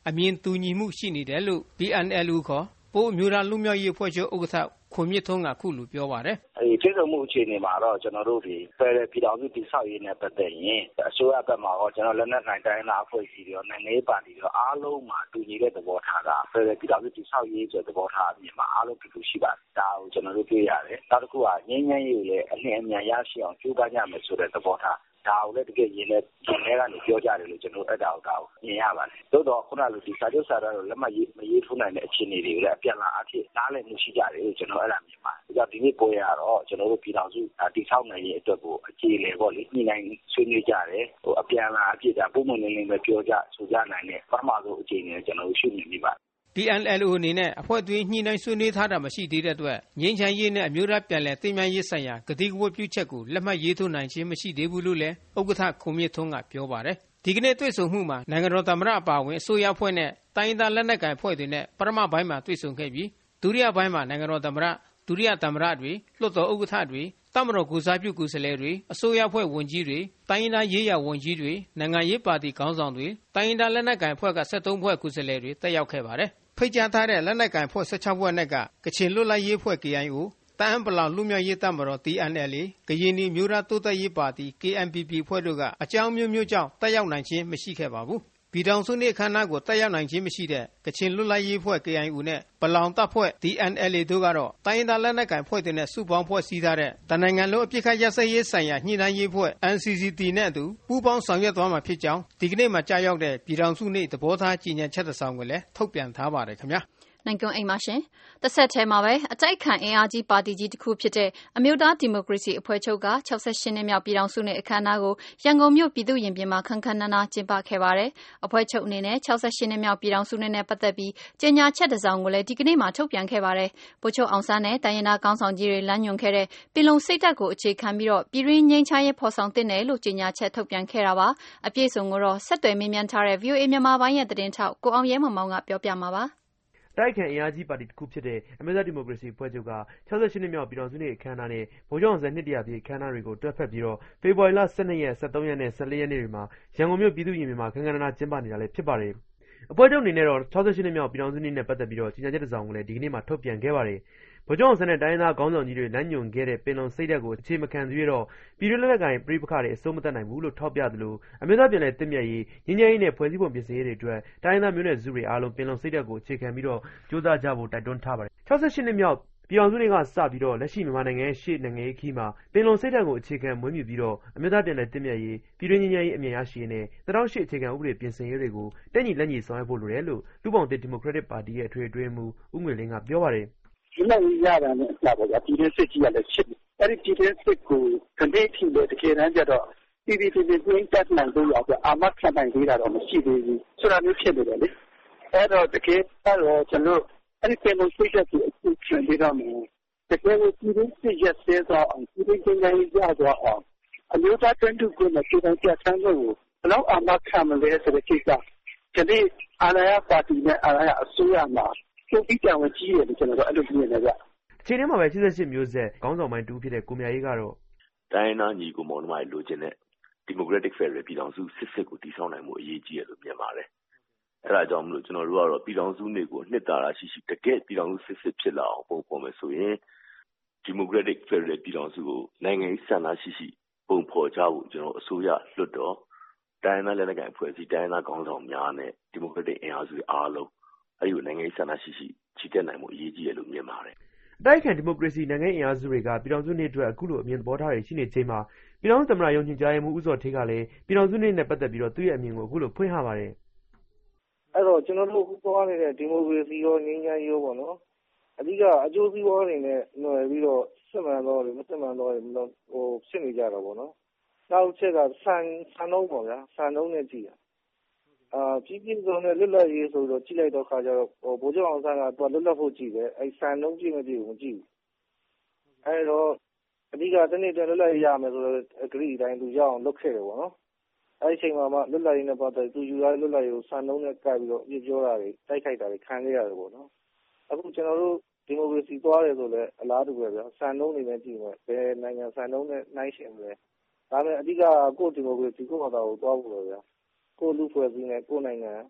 Speaker 7: အမြင်တူညီမှုရှိနေတယ်လို့ PNLO ခေါ်ပိုးအမျိုးသားလူမျိုးရေးအဖွဲ့ချုပ်ဥက္ကဋ္ဌခွန်မြင့်ထွန်းကခုလိုပြောပါတယ်
Speaker 9: ကျေးဇူးမှုအခြေအနေမှာတော့ကျွန်တော်တို့ဒီဖယ်ပြည်တော်စုတိဆောက်ရေးနဲ့ပတ်သက်ရင်အစိုးရဘက်မှာတော့ကျွန်တော်လက်နက်နိုင်တိုင်းသားအဖွဲ့အစည်းတွေရောနိုင်ငံရေးပါတီတွေအားလုံးမှာတူညီတဲ့သဘောထားကဖယ်ပြည်တော်စုတိဆောက်ရေးဆိုတဲ့သဘောထားအမြင်မှာအားလုံးတူတူရှိပါတယ်ဒါကိုကျွန်တော်တို့တွေ့ရတယ်နောက်တစ်ခုကငြိမ်းချမ်းရေးကိုလည်းအလင်းအမြန်ရရှိအောင်ကြိုးပမ်းကြမယ်ဆိုတဲ့သဘောထားဒါကိုလည်းတကယ်ရင်းနဲ့ကနေပြောကြတယ်လို့ကျွန်တော်အဲ့ဒါကိုမြင်ရပါတယ်သို့တော့ခုနလိုဒီစာချုပ်စာတမ်းကိုလက်မှတ်ရေးထိုးနိုင်တဲ့အခြေအနေတွေကိုလည်းအပြန်အလှန်အဖြစ်နားလည်မှုရှိကြတယ်လို့ကျွန်တော်အဲ့ဒါမြင်ပါတယ်ဒါကြောင့်ဒီနေ့ပွဲရတော့ကျွန်တော်တို့ပြည်တော်စုတိဆောက်နိုင်ရေးအတွက်ကိုအခြေလေပေါ့လေညှိနှိုင်းဆွေးနွေးကြတယ်အပြန်အလှန်အဖြစ်ဒါပုံမှန်လင်းပဲပြောကြဆိုကြနိုင်တဲ့ပထမဆုံးအခြေအနေကိုကျွန်တော်ရှုမြင်မိပါတယ်
Speaker 7: PNLO အနေနဲ့အဖွဲ့သွင်းညှိနှိုင်းဆွေးနွေးထားတာမရှိသေးတဲ့အတွက်ငြိမ်းချမ်းရေးနဲ့အမျိုးသားပြန်လည်သင့်မြတ်ရေးဆိုင်ရာကတိကဝတ်ပြုချက်ကိုလက်မှတ်ရေးထိုးနိုင်ခြင်းမရှိသေးဘူးလို့လည်းဥက္ကဋ္ဌခွန်မြင့်ထွန်းကပြောပါတယ်ဒီကနေ့တွေ့ဆုံမှုမှာနိုင်ငံတော်သမ္မတအပါအဝင်အစိုးရအဖွဲ့နဲ့တိုင်းဒေသလက်နက်ကိုင်အဖွဲ့တွေနဲ့ပထမပိုင်းမှာတွေ့ဆုံခဲ့ပြီးဒုတိယပိုင်းမှာနိုင်ငံတော်သမ္မတဒုတိယသမ္မတတွေလွှတ်တော်ဥက္ကဋ္ဌတွေတပ်မတော်ကိုစားပြုကိုယ်စားလှယ်တွေအစိုးရအဖွဲ့ဝန်ကြီးတွေတိုင်းဒေသရေးရာဝန်ကြီးတွေနိုင်ငံရေးပါတီခေါင်းဆောင်တွေတိုင်းဒေသလက်နက်ကိုင်အဖွဲ့က73ဖွဲ့ကိုယ်စားလှယ်တွေတက်ရောက်ခဲ့ပါတယ်ဖိတ်ကြားထားတဲ့လက်နက်ကိုင်ဖွဲ့16ဖွဲ့နဲ့ကကချင်လွတ်လပ်ရေးအဖွဲ့ KIO တအန်းပလောင်လူမျိုးရေးတပ်မတော် TNLA ကရင်ပြည်မျိုးသားတိုးတက်ရေးပါတီ KNPP ဖွဲ့တို့ကအကြောင်းမျိုးကြောင့်တက်ရောက်နိုင်ခြင်းမရှိခဲ့ပါဘူးပြည်ထောင်စုနေ့အခမ်းအနားကိုတက်ရောက်နိုင်ခြင်းမရှိတဲ့ကချင်လွတ်လပ်ရေးအဖွဲ့ KIO နဲ့ပလောင်တပ်ဖွဲ့ TNLA တို့ကတော့တိုင်းဒေသလက်နက်ကိုင်ဖွဲ့တွေနဲ့စုပေါင်းဖွဲ့စည်းထားတဲ့တနိုင်ငံလုံးအပစ်ခတ်ရပ်စဲရေးဆိုင်ရာညှိနှိုင်းရေးအဖွဲ့ NCCT နဲ့အတူပူးပေါင်းဆောင်ရွက်သွားမှာဖြစ်ကြောင်းဒီကနေ့မှကြားရောက်တဲ့ပြည်ထောင်စုနေ့သဘောထားကြေညာချက်တစ်စောင်ကိုလည်းထုတ်ပြန်ထားပါတယ်ခင်ဗျာ
Speaker 2: နိုင်ကွန်းအိမ်ပါရှင်တစ်ဆက်ထဲမှာပဲအတိုက်ခံအင်အားကြီးပါတီကြီးတစ်ခုဖြစ်တဲ့အမျိုးသားဒီမိုကရေစီအဖွဲ့ချုပ်က68နှစ်မြောက်ပြည်ထောင်စုနေ့အခမ်းအနားကိုရန်ကုန်မြို့ပြည်သူ့ရင်ပြင်မှာခမ်းခမ်းနားနားကျင်းပခဲ့ပါတယ်အဖွဲ့ချုပ်အနေနဲ့68နှစ်မြောက်ပြည်ထောင်စုနေ့နဲ့ပတ်သက်ပြီးကြေညာချက်တစ်စောင်ကိုလည်းဒီကနေ့မှထုတ်ပြန်ခဲ့ပါတယ်ဗိုလ်ချုပ်အောင်ဆန်းနဲ့တိုင်းရင်းသားခေါင်းဆောင်ကြီးတွေလမ်းညွှန်ခဲ့တဲ့ပင်လုံစိတ်ဓာတ်ကိုအခြေခံပြီးတော့ပြည်တွင်းငြိမ်းချမ်းရေးဖော်ဆောင်သင့်တယ်လို့ကြေညာချက်ထုတ်ပြန်ခဲ့တာပါအပြည့်စုံကိုတော့ဆက်သွယ်မေးမြန်းထားတဲ့ VOA မြန်မာပိုင်းရဲ့သတင်းထောက်ကိုအောင်ရဲမောင်ကပြောပြမှာပါ
Speaker 10: တိုက်ခံအင်အားကြီးပါတီတစ်ခုဖြစ်တဲ့အမျိုးသားဒီမိုကရေစီအဖွဲ့ချုပ်က68နှစ်မြောက်ပြည်ထောင်စုနေ့အခမ်းအနားနဲ့ဗိုလ်ချုပ်အောင်ဆန်းနှစ်တရာပြည့်အခမ်းအနားတွေကိုတွဲဖက်ပြီးတော့ဖေဖော်ဝါရီလ12ရက်13ရက်နဲ့14ရက်နေ့တွေမှာရန်ကုန်မြို့ပြည်သူ့ရင်ပြင်မှာခမ်းခမ်းနားနားကျင်းပနေတာလည်းဖြစ်ပါတယ်အဖွဲ့ချုပ်အနေနဲ့တော့68နှစ်မြောက်ပြည်ထောင်စုနေ့နဲ့ပတ်သက်ပြီးတော့ကြေညာချက်တစ်စောင်ကိုလည်းဒီကနေ့မှထုတ်ပြန်ခဲ့ပါတယ်ဗိုလ်ချုပ်အောင်ဆန်းနဲ့တိုင်းရင်းသားခေါင်းဆောင်ကြီးတွေလမ်းညွှန်ခဲ့တဲ့ပင်လုံစိတ်ဓာတ်ကိုအခြေမခံသေးတော့ပြည်တွင်းလက်နက်ကိုင်ပြည်ပခါတွေအစိုးမတတ်နိုင်ဘူးလို့ထောက်ပြသလိုအမျိုးသားပြည်နယ်တည်မြဲရေးငြိမ်းချမ်းရေးနဲ့ဖွဲ့စည်းပုံပြင်ဆင်ရေးတွေအတွက်တိုင်းရင်းသားမျိုးနွယ်စုတွေအားလုံးပင်လုံစိတ်ဓာတ်ကိုအခြေခံပြီးတော့ကြိုးစားကြဖို့တိုက်တွန်းထားပါတယ်68နှစ်မြောက်ပြည်အောင်စုနေ့ကစပြီးတော့လက်ရှိမြန်မာနိုင်ငံရဲ့ရှေ့နိုင်ငံရေးခီးမှာပင်လုံစိတ်ဓာတ်ကိုအခြေခံမွေးမြူပြီးတော့အမျိုးသားပြည်နယ်တည်မြဲရေးပြည်တွင်းငြိမ်းချမ်းရေးအမြင်ရရှိရေးနဲ့2008အခြေခံဥပဒေပြင်ဆင်ရေးတွေကိုတက်ညီလက်ညီဆောင်ရွက်ဖို့လိုတယ်လို့လူ့ဘောင်သစ်ဒီမိုကရက်တစ်ပါတီရဲ့အထွေထွေမှုဦးငွေလင်းကပြောပါတယ်
Speaker 4: ဒီလိုရတာနဲ့အစားပေါ့ဗျာပြည်တွင်းစစ်ကြီးရလည်းဖြစ်တယ်။အဲဒီပြည်တွင်းစစ်ကိုခဏထိလေတကယ်တမ်းကျတော့ပြည်ပြည်ပြည်တွင်းတက်နိုင်လို့ရပြအာမခံနိုင်သေးတာတော့မရှိသေးဘူး။ဆိုတာမျိုးဖြစ်နေတယ်လေ။အဲတော့တကယ်တော့ကျွန်တော်အဲဒီပင်လုံစိတ်ဓာတ်ကိုအခုtruyềnပေးတော့မယ်။တကယ်ကိုပြည်တွင်းစစ်ရက်စဲသွားအောင်ပြည်တွင်းငြိမ်းချမ်းရေးရသွားအောင်အမျိုးသားတွန်းတူကိုနဲ့ပြည်ထောင်ပြဆန်းလို့ဘလောက်အာမခံမလဲဆိုတဲ့ကိစ္စဒီနေ့အာဏာရပါတီနဲ့အာဏာရအစိုးရမှာကျုပ်ပြီးတောင်ကြီးရတယ်ကျွန်တော်တို့အဲ့လိုမြင်နေကြ
Speaker 10: အချိန်ထဲမှာပဲ88မျိုးဆက်ခေါင်းဆောင်ပိုင်းတူဖြစ်တဲ့ကိုမြရေးကတော့
Speaker 8: တိုင်းသားညီကိုမောင်နှမတွေလိုချင်တဲ့ Democratic Federal ပြည်ထောင်စုစစ်ကိုတည်ဆောက်နိုင်မှုအရေးကြီးရလို့မြင်ပါတယ်အဲ့ဒါကြောင့်မလို့ကျွန်တော်တို့ကတော့ပြည်ထောင်စုနေ့ကိုနှစ်သာရရှိရှိတကယ်ပြည်ထောင်စုစစ်ဖြစ်လာအောင်ပုံဖော်မယ်ဆိုရင် Democratic Federal ပြည်ထောင်စုကိုနိုင်ငံရေးဆန္ဒရှိရှိပုံဖော်ကြဖို့ကျွန်တော်အစိုးရလွှတ်တော်တိုင်းသားလက်နက်ကိုင်အဖွဲ့အစည်းတိုင်းသားခေါင်းဆောင်များနဲ့ Democratic အင်အားစုအားလုံးအဲ့ဒီနိုင်ငံရေးဆန္ဒရှိရှိချီတက်နိုင်မှုအရေးကြီးရလို့မြင်ပါတယ်
Speaker 10: အတိုက်ခံဒီမိုကရေစီနိုင်ငံအင်အားစုတွေကပြည်ထောင်စုနေ့အတွက်အခုလိုအမြင်သဘောထားတွေရှိနေချိန်မှာပြည်ထောင်စုသမ္မတရုံးညွှန်ကြားရေးမှူးဦးစောထေးကလည်းပြည်ထောင်စုနေ့နဲ့ပတ်သက်ပြီးတော့သူ့ရဲ့အမြင်ကိုအခုလိုဖွင့်ဟပါတယ်
Speaker 4: အဲ့တော့ကျွန်တော်တို့ပြောနေတဲ့ဒီမိုကရေစီရောငြိမ်းချမ်းရေးရောပေါ့နော်အဓိကအကျိုးစီးပွားတွေနဲ့ຫນွယ်ပြီးတော့စစ်မှန်တော့မစစ်မှန်တော့ဖြစ်နေကြတာပေါ့နော်နောက်ချက်ကဆန်နှုံးပေါ့ဗျာဆန်နှုံးနဲ့ကြည့်ပြည်ပြည်စုံနဲ့လွတ်လပ်ရေးဆိုတော့ကြည့်လိုက်တော့ခါကျတော့ဗိုလ်ချုပ်အောင်ဆန်းကတော့လွတ်လပ်ဖို့ကြည့်တယ်အဲဆန်နှုံးကြည့်မကြည့်ဘူးမကြည့်ဘူးအဲတော့အဓိကတနေ့တည်းလွတ်လပ်ရေးရမယ်ဆိုတော့အဂရိအတိုင်းသူရအောင်လုပ်ခဲ့တယ်ပေါ့နော်အဲဒီအချိန်မှာမှလွတ်လပ်ရေးနဲ့ပတ်သက်သူယူရလွတ်လပ်ရေးကိုဆန်နှုံးနဲ့ကြိုက်ပြီးတော့ပြပြောတာတွေတိုက်ခိုက်တာတွေခံခဲ့ရတယ်ပေါ့နော်အခုကျွန်တော်တို့ဒီမိုကရေစီသွားတယ်ဆိုလဲအလားတူပဲဗျာဆန်နှုံးနေနဲ့ကြည့်မယ်ဘယ်နိုင်ငံဆန်နှုံးနဲ့နှိုင်းယှဉ်မလဲဒါပေမဲ့အဓိကကိုဒီမိုကရေစီကိုဘာသာကိုသွားဖို့ပဲဗျာကိုလူဖွဲ့စည်းနဲ့ကိုနိုင်ငံ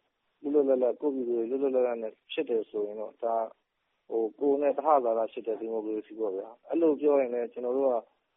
Speaker 4: လွတ်လွတ်လပ်လပ်ကိုယ့်ပြည်သူတွေလွတ်လွတ်လပ်လပ်နဲ့ဖြစ်တယ်ဆိုရင်တော့ဒါကိုယ်နဲ့တဟလာလာဖြစ်တဲ့ဒီမိုကရေစီပေါ့ဗျာအဲ့လိုပြောရင်လည်းကျွန်တော်တို့က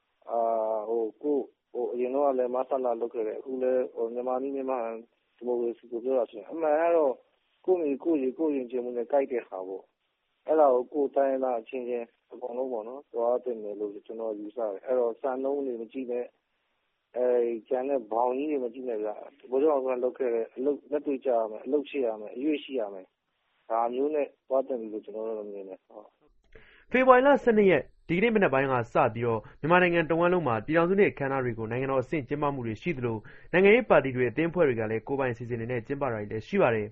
Speaker 4: အရင်တော့လည်းမဆလာလုပ်ခဲ့တယ်အခုလည်းမြန်မာပြည်မြန်မာဒီမိုကရေစီကိုပြောတာဆိုရင်အမှန်ကတော့ကိုယ်ရင်ချင်းမှုနဲ့ကြိုက်တဲ့ဟာပေါ့အဲ့ဒါကိုကိုယ်တိုင်းလာချင်းချင်းအကုန်လုံးပေါ့နော်သွားတင်တယ်လို့ကျွန်တော်ယူဆတယ်အဲ့တော့စံနှုန်းတွေမကြည့်နဲ့ကျန်တဲ့ဘောင်ကြီးတွေမကြည့်နဲ့ဗျာဘိုးတော်ကလုပ်ခဲ့တဲ့အလုပ်လက်တွေ့ကြရမယ်အလုပ်ရှိရမယ်အရွေးရှိရမယ်ဒါမျိုးနဲ့သွားတင်ပြီးလို့ကျွန်တော်တို့မြင်တယ်
Speaker 10: ဖေဖော်ဝါရီလ 12 ရက်ဒီကနေ့မနက်ပိုင်းကစပြီးတော့မြန်မာနိုင်ငံတဝန်းလုံးမှာပြည်ထောင်စုနေ့အခမ်းအနားတွေကိုနိုင်ငံတော်အဆင့်ကျင်းပမှုတွေရှိသလိုနိုင်ငံရေးပါတီတွေအသင်းအဖွဲ့တွေကလည်းကိုယ်ပိုင်အစီအစဉ်တွေနဲ့ကျင်းပတာတွေလည်းရှိပါတယ်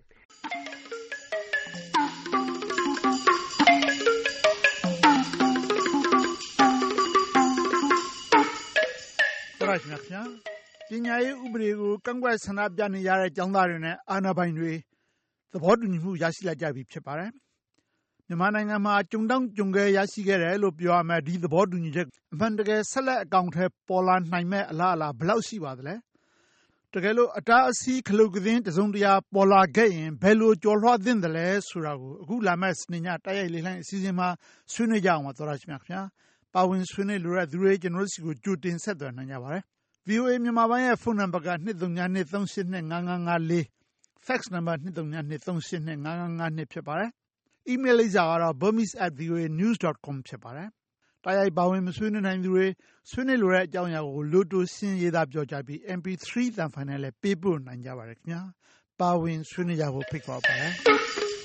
Speaker 11: ပညာရေးဥပဒေကိုကန့်ကွက်ဆန္ဒပြနေကြတဲ့ကျောင်းသားတွေနဲ့အာဏာပိုင်တွေသဘောတူညီမှုရရှိလိုက်ကြပြီဖြစ်ပါတယ်။မြန်မာနိုင်ငံမှာကြုံတောင့်ကြုံခဲရရှိခဲ့တယ်လို့ပြောရမယ်ဒီသဘောတူညီချက်အမှန်တကယ်ဆက်လက်အကောင်အထည်ပေါ်လာနိုင်မဲ့အလားအလာဘယ်လောက်ရှိပါသလဲ။တကယ်လို့အတားအဆီးခလုတ်ကသင်းတစုံတရာပေါ်လာခဲ့ရင်ဘယ်လိုကျော်လွှားသင့်တယ်လဲဆိုတာကိုအခုလာမဲ့စနေညတိုက်ရိုက်လေလှိုင်းအစီအစဉ်မှာဆွေးနွေးကြအောင်ပါသောရရှိမြခင်ဗျာ။ပါဝင်ဆွေးနွေးလိုတဲ့သူတွေကျွန်တော်တို့စီကိုကြိုတင်ဆက်သွယ်နိုင်ကြပါတယ်။ VOA မြန်မာပိုင်းရဲ့ဖုန်းနံပါတ်က232382554 fax နံပါတ်232382552ဖြစ်ပါတယ်။ email လိပ်စာကတော့ burmese@voanews.com ဖြစ်ပါတယ်။တိုက်ရိုက်ပါဝင်မဆွေးနွေးနိုင်သူတွေဆွေးနွေးလိုတဲ့အကြောင်းအရာကိုလိုတိုရှင်းရေးသားပြောကြပြီး MP3 တန်ဖိုင်နဲ့လည်းပေးပို့နိုင်ကြပါတယ်ခင်ဗျာ။ပါဝင်ဆွေးနွေးကြဖို့ဖိတ်ခေါ်ပါတယ်။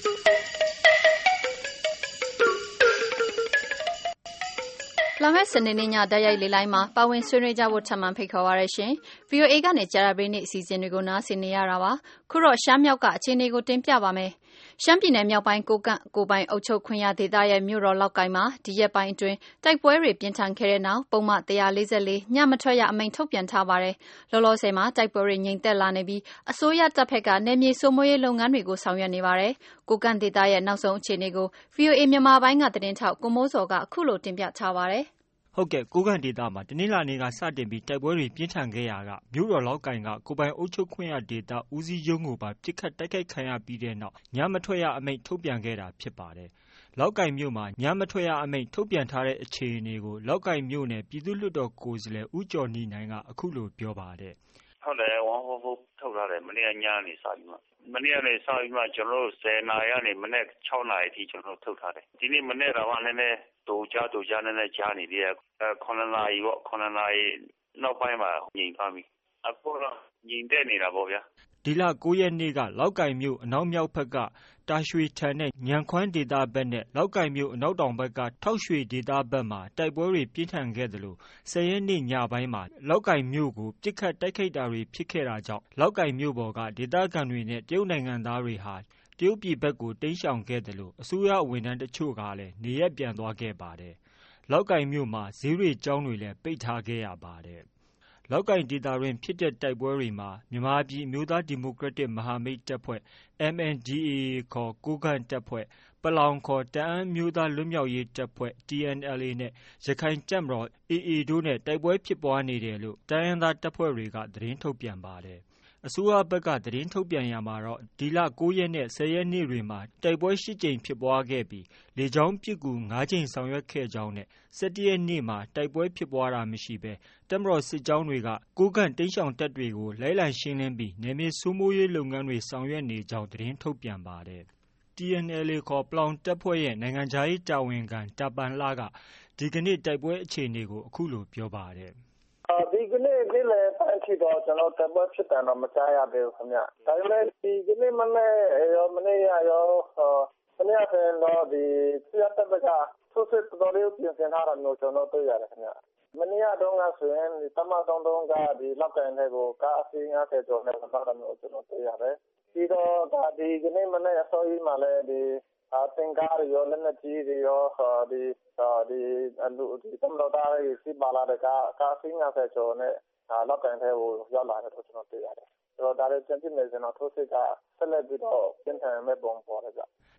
Speaker 2: လာမယ့်စနေနေ့ညတိုက်ရိုက်လေလိုင်းမှာပါဝင်ဆွေးနွေးကြဖို့ထပ်မံဖိတ်ခေါ်ပါရရှင်။ VOA ကနေကြာရပေးနေ့အစီအစဉ်တွေကိုနားဆင်နေရတာပါ။ခုတော့ရှမ်းမြောက်ကအခြေအနေကိုတင်ပြပါမယ်။ရှမ်းပြည်နယ်မြောက်ပိုင်းကိုကန့်ကိုပိုင်အုပ်ချုပ်ခွင့်ရဒေသရဲ့မြို့တော်လောက်ကိုင်မှာဒီရက်ပိုင်းအတွင်းတိုက်ပွဲတွေပြင်းထန်ခဲ့တဲ့နောက်ပုံမှန်144ညမထွက်ရအမိန့်ထုတ်ပြန်ထားပါတယ်။လောလောဆယ်မှာတိုက်ပွဲတွေငြိမ်သက်လာနေပြီးအစိုးရတပ်ဖက်ကနေမြေစိုးမိုးရေးလုပ်ငန်းတွေကိုဆောင်ရွက်နေပါတယ်။ကိုကန့်ဒေသရဲ့နောက်ဆုံးအခြေအနေကို VOA မြန်မာပိုင်းကသတင်းထောက်ကိုမိုးစော်ကအခုလိုတင်ပြထားပါတယ်။
Speaker 12: ဟုတ်ကဲ့ကိုကန့်ဒေသမှာတနင်္လာနေ့ကစတင်ပြီးတိုက်ပွဲတွေပြင်းထန်ခဲ့ရာကမြို့တော်လောက်ကိုင်ကကိုပိုင်အုပ်ချုပ်ခွင့်ရဒေသဦးစီးရုံးကိုပါပစ်ခတ်တိုက်ခိုက်ခံရပြီးတဲ့နောက်ညမထွက်ရအမိန့်ထုတ်ပြန်ခဲ့တာဖြစ်ပါတယ်။လောက်ကိုင်မြို့မှာညမထွက်ရအမိန့်ထုတ်ပြန်ထားတဲ့အခြေအနေကိုလောက်ကိုင်မြို့နယ်ပြည်သူ့လွှတ်တော်ကိုယ်စားလှယ်ဦးကျော်နီနိုင်ကအခုလိုပြောပါတယ်
Speaker 13: ။ဟုတ်တယ်144ထုတ်ထားတယ်မနေ့ကညနေစပြီးမှကျွန်တော်တို့10နာရီကနေမနေ့6နာရီအထိကျွန်တော်တို့ထုတ်ထားတယ်။ဒီနေ့မနေ့တော့နည်းနည်းတူကြနည်းနည်းကြားနေသေးတယ်9နာရီပေါ့9နာရီနောက်ပိုင်းမှာငြိမ်သွားပြီအခုတော့ငြိမ်သက်နေတာပေါ့ဗျာ
Speaker 12: ဒီလ9ရက်နေ့ကလောက်ကိုင်မြို့အနောက်မြောက်ဘက်ကတာရွှေထန်နဲ့ညံခွန်းဒေသဘက်နဲ့လောက်ကိုင်မြို့အနောက်တောင်ဘက်ကထောက်ရွှေဒေသဘက်မှာတိုက်ပွဲတွေပြင်းထန်ခဲ့တယ်လို့10ရက်နေ့ညပိုင်းမှာလောက်ကိုင်မြို့ကိုပြစ်ခတ်တိုက်ခိုက်တာတွေဖြစ်ခဲ့တာကြောင့်လောက်ကိုင်မြို့ပေါ်ကဒေသခံတွေနဲ့တရုတ်နိုင်ငံသားတွေဟာတရုတ်ပြည်ဘက်ကိုတိမ်းရှောင်ခဲ့တယ်လို့အစိုးရဝန်ထမ်းတချို့ကလည်းနေရက်ပြန်သွားခဲ့ပါတယ်။လောက်ကိုင်မြို့မှာဈေးတွေကျောင်းတွေလည်းပိတ်ထားခဲ့ရပါတယ်။လောက်ကိုင်ဒေသတွင်ဖြစ်တဲ့တိုက်ပွဲတွေမှာမြန်မာပြည်အမျိုးသားဒီမိုကရက်တစ်မဟာမိတ်တပ်ဖွဲ့ MNDAA ခေါ်ကိုးကန့်တပ်ဖွဲ့ပလောင်ခေါ်တအာင်းမျိုးသားလွတ်မြောက်ရေးတပ်ဖွဲ့ TNLA နဲ့ရခိုင်တပ်မတော် AA တို့နဲ့တိုက်ပွဲဖြစ်ပွားနေတယ်လို့တိုင်းရင်းသားတပ်ဖွဲ့တွေကသတင်းထုတ်ပြန်ပါတယ်။အစိုးရဘက်ကသတင်းထုတ်ပြန်ရမှာတော့ဒီလ9ရက်နဲ့10ရက်နေ့တွေမှာတိုက်ပွဲ8ကြိမ်ဖြစ်ပွားခဲ့ပြီးလေကြောင်းပစ်ကူ9ကြိမ်ဆောင်ရွက်ခဲ့ကြောင်းနဲ့17ရက်နေ့မှာတိုက်ပွဲဖြစ်ပွားတာမရှိဘဲတပ်မတော်စစ်ကြောင်းတွေကကိုးကန့်တိမ်းရှောင်တပ်တွေကိုလိုက်လံရှင်းလင်းပြီးနယ်မြေစိုးမိုးရေးလုပ်ငန်းတွေဆောင်ရွက်နေကြောင်းသတင်းထုတ်ပြန်ပါတယ်။ TNLA ခေါ်ပလောင်တပ်ဖွဲ့ရဲ့နိုင်ငံခြားရေးတာဝန်ခံတာပန်လှကဒီကနေ့တိုက်ပွဲအခြေအနေကိုအခုလိုပြောပါတယ်
Speaker 4: ။ဒီကနေ့နေ့လယ်ပိုင်းထိတော့ကျွန်တော်တိုက်ပွဲဖြစ်တယ်တော့မကြားရသေးဘူးခင်ဗျ။ဒါပေမဲ့ဒီကနေ့မနေ့ရောမနေ့ရောမနေ့ကတော့ဒီစစ်တပ်ဘက်ကထိုးစစ်တော်တော်ပြင်ဆင်ထားတာမျိုးကျွန်တော်တွေ့ရတယ်ခင်ဗျ။မနေ့ကတော့ဆိုရင်ဒီတမန်တော်ကဒီလောက်ကိုင်းတဲ့ကိုကားအစီး50ကျော်နဲ့ပတ်တာမျိုးကျွန်တော်တွေ့ရတယ်။ပြီးတော့ဒီကနေ့မနေ့အစောကြီးမှလည်းဒီသင်္ကားရောလက်နက်ကြီးတွေရောဒီတမတော်သားတွေစီးပါလာတဲ့ကားအစီး50ကျော်နဲ့လောက်ကိုင်းတဲ့ကိုရောက်လာတယ်လို့ကျွန်တော်တွေ့ရတယ်။ဆိုတော့ဒါလည်းပြန်ကြည့်နေစင်တော့ထိုးစစ်ကဆက်လက်ပြီးတော့ပြင်ထန်မဲ့ပုံပေါ်တယ်ဗျ
Speaker 12: ။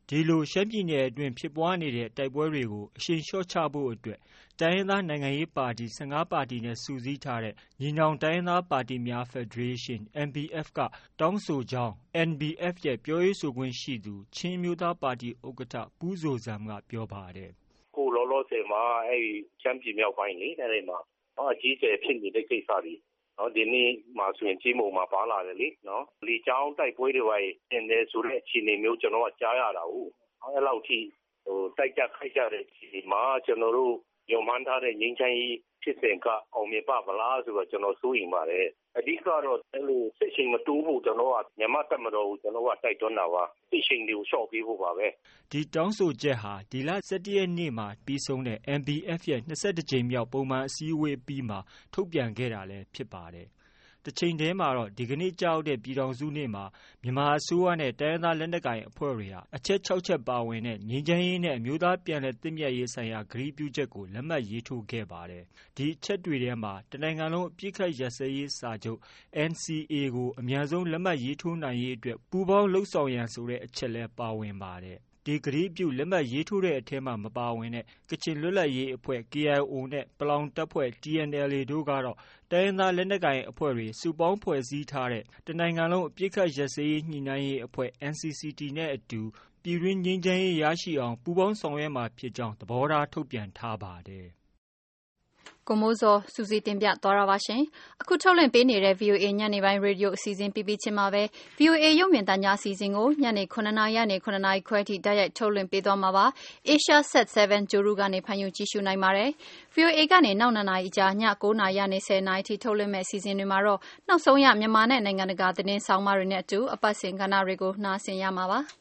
Speaker 12: ဒီလိုရှမ်းပြည်နယ်အတွင်းဖြစ်ပွားနေတဲ့တိုက်ပွဲတွေကိုအရှိန်လျှော့ချဖို့အတွက်တိုင်းရင်းသားနိုင်ငံရေးပါတီ15ပါတီနဲ့စုစည်းထားတဲ့ညီနောင်တိုင်းရင်းသားပါတီများဖက်ဒရေးရှင်း NBF ကတောင်းဆိုကြောင်း NBF ရဲ့ပြောရေးဆိုခွင့်ရှိသူချင်းအမျိုးသားပါတီဥက္ကဋ္ဌပူးဇိုဇံကပြောပါတယ်
Speaker 9: ။ကိုလောလောဆယ်မှာရှမ်းပြည်မြောက်ပိုင်းလေအဲ့ဒီမှာအကြီးအကျယ်ဖြစ်နေတဲ့ကိစ္စတွေဒီနေ့မှာဆိုရင်ကြီးမုံမှာပါလာတယ်လေနော်လေချောင်းတိုက်ပွဲတွေပါရင်တယ်ဆိုတဲ့အခြေအနေမျိုးကျွန်တော်ကကြားရတာဟုတ်အဲ့လောက်ထိတိုက်ကြခိုက်ကြတဲ့အခြေအနေမှာကျွန်တော်တို့ညွန်မှန်းထားတဲ့ငြိမ်းချမ်းရေးဖြစ်စဉ်ကအောင်မြင်ပါမလားဆိုတော့ကျွန်တော်စိုးရိမ်ပါတယ်အဓိကတော့အဲ့လိုစစ်ချိန်မတိုးဖို့ကျွန်တော်ကမြန်မာတပ်မတော်ကိုကျွန်တော်ကတိုက်တွန်းတာပါစစ်ချိန်တွေကိုရှော့ပေးဖို့ပါပဲ
Speaker 12: ဒီတောင်းဆိုချက်ဟာဒီလ17ရက်နေ့မှာပြီးဆုံးတဲ့ NBF ရဲ့22ကြိမ်မြောက်ပုံမှန်အစည်းအဝေးပြီးမှထုတ်ပြန်ခဲ့တာလည်းဖြစ်ပါတယ်တစ်ချိန်တည်းမှာတော့ဒီကနေ့ကြောက်တဲ့ပြည်ထောင်စုနေ့မှာမြန်မာအစိုးရနဲ့တိုင်းရင်းသားလက်နက်ကိုင်အဖွဲ့တွေဟာအချက်6ချက်ပါဝင်တဲ့ငြိမ်းချမ်းရေးနဲ့အမျိုးသားပြန်လည်သင့်မြတ်ရေးဆိုင်ရာကတိပြုချက်ကိုလက်မှတ်ရေးထိုးခဲ့ပါတယ်။ဒီအချက်တွေထဲမှာတနိုင်ငံလုံးအပြစ်ခတ်ရပ်စဲရေးစာချုပ် NCA ကိုအများဆုံးလက်မှတ်ရေးထိုးနိုင်ရေးအတွက်ပူးပေါင်းလှုပ်ဆောင်ရန်ဆိုတဲ့အချက်လည်းပါဝင်ပါတယ်။ဒီကတိပြုလက်မှတ်ရေးထိုးတဲ့အထဲမှာမပါဝင်တဲ့ကချင်လွတ်လပ်ရေးအဖွဲ့ KIO နဲ့ပလောင်တပ်ဖွဲ့ TNLA တို့ကတော့တိုင်းရင်းသားလက်နက်ကိုင်အဖွဲ့တွေစုပေါင်းဖွဲ့စည်းထားတဲ့တနိုင်ငံလုံးအပြစ်ခတ်ရပ်စဲရေးညှိနှိုင်းရေးအဖွဲ့ NCCT နဲ့အတူပြည်တွင်းငြိမ်းချမ်းရေးရရှိအောင်ပူးပေါင်းဆောင်ရွက်မှာဖြစ်ကြောင်းသဘောထားထုတ်ပြန်ထားပါတယ်။
Speaker 2: ကိုမိုးစောစူးစီးတင်ပြသွားတာပါရှင်။အခုထုတ်လွှင့်ပေးနေတဲ့ VOA ညနေပိုင်းရေဒီယိုအစီအစဉ်ပြီးချင်းမှာပဲ VOA ရုပ်မြင်သံကြားအစီအစဉ်ကိုညနေ9:00နာရီနဲ့9:00နာရီခွဲထိတိုက်ရိုက်ထုတ်လွှင့်ပေးသွားမှာပါ။ Asia Sat 7 Joru ကနေဖန်ယူကြည့်ရှုနိုင်ပါတယ်။ VOA ကနေနောက်2နာရီကြာည9:00နာရီနဲ့10:00နာရီထိထုတ်လွှင့်မဲ့အစီအစဉ်တွေမှာတော့နောက်ဆုံးရမြန်မာနဲ့နိုင်ငံတကာသတင်းဆောင်မတွေနဲ့အတူအပတ်စဉ်ကဏ္ဍတွေကိုနှာစင်ရမှာပါ။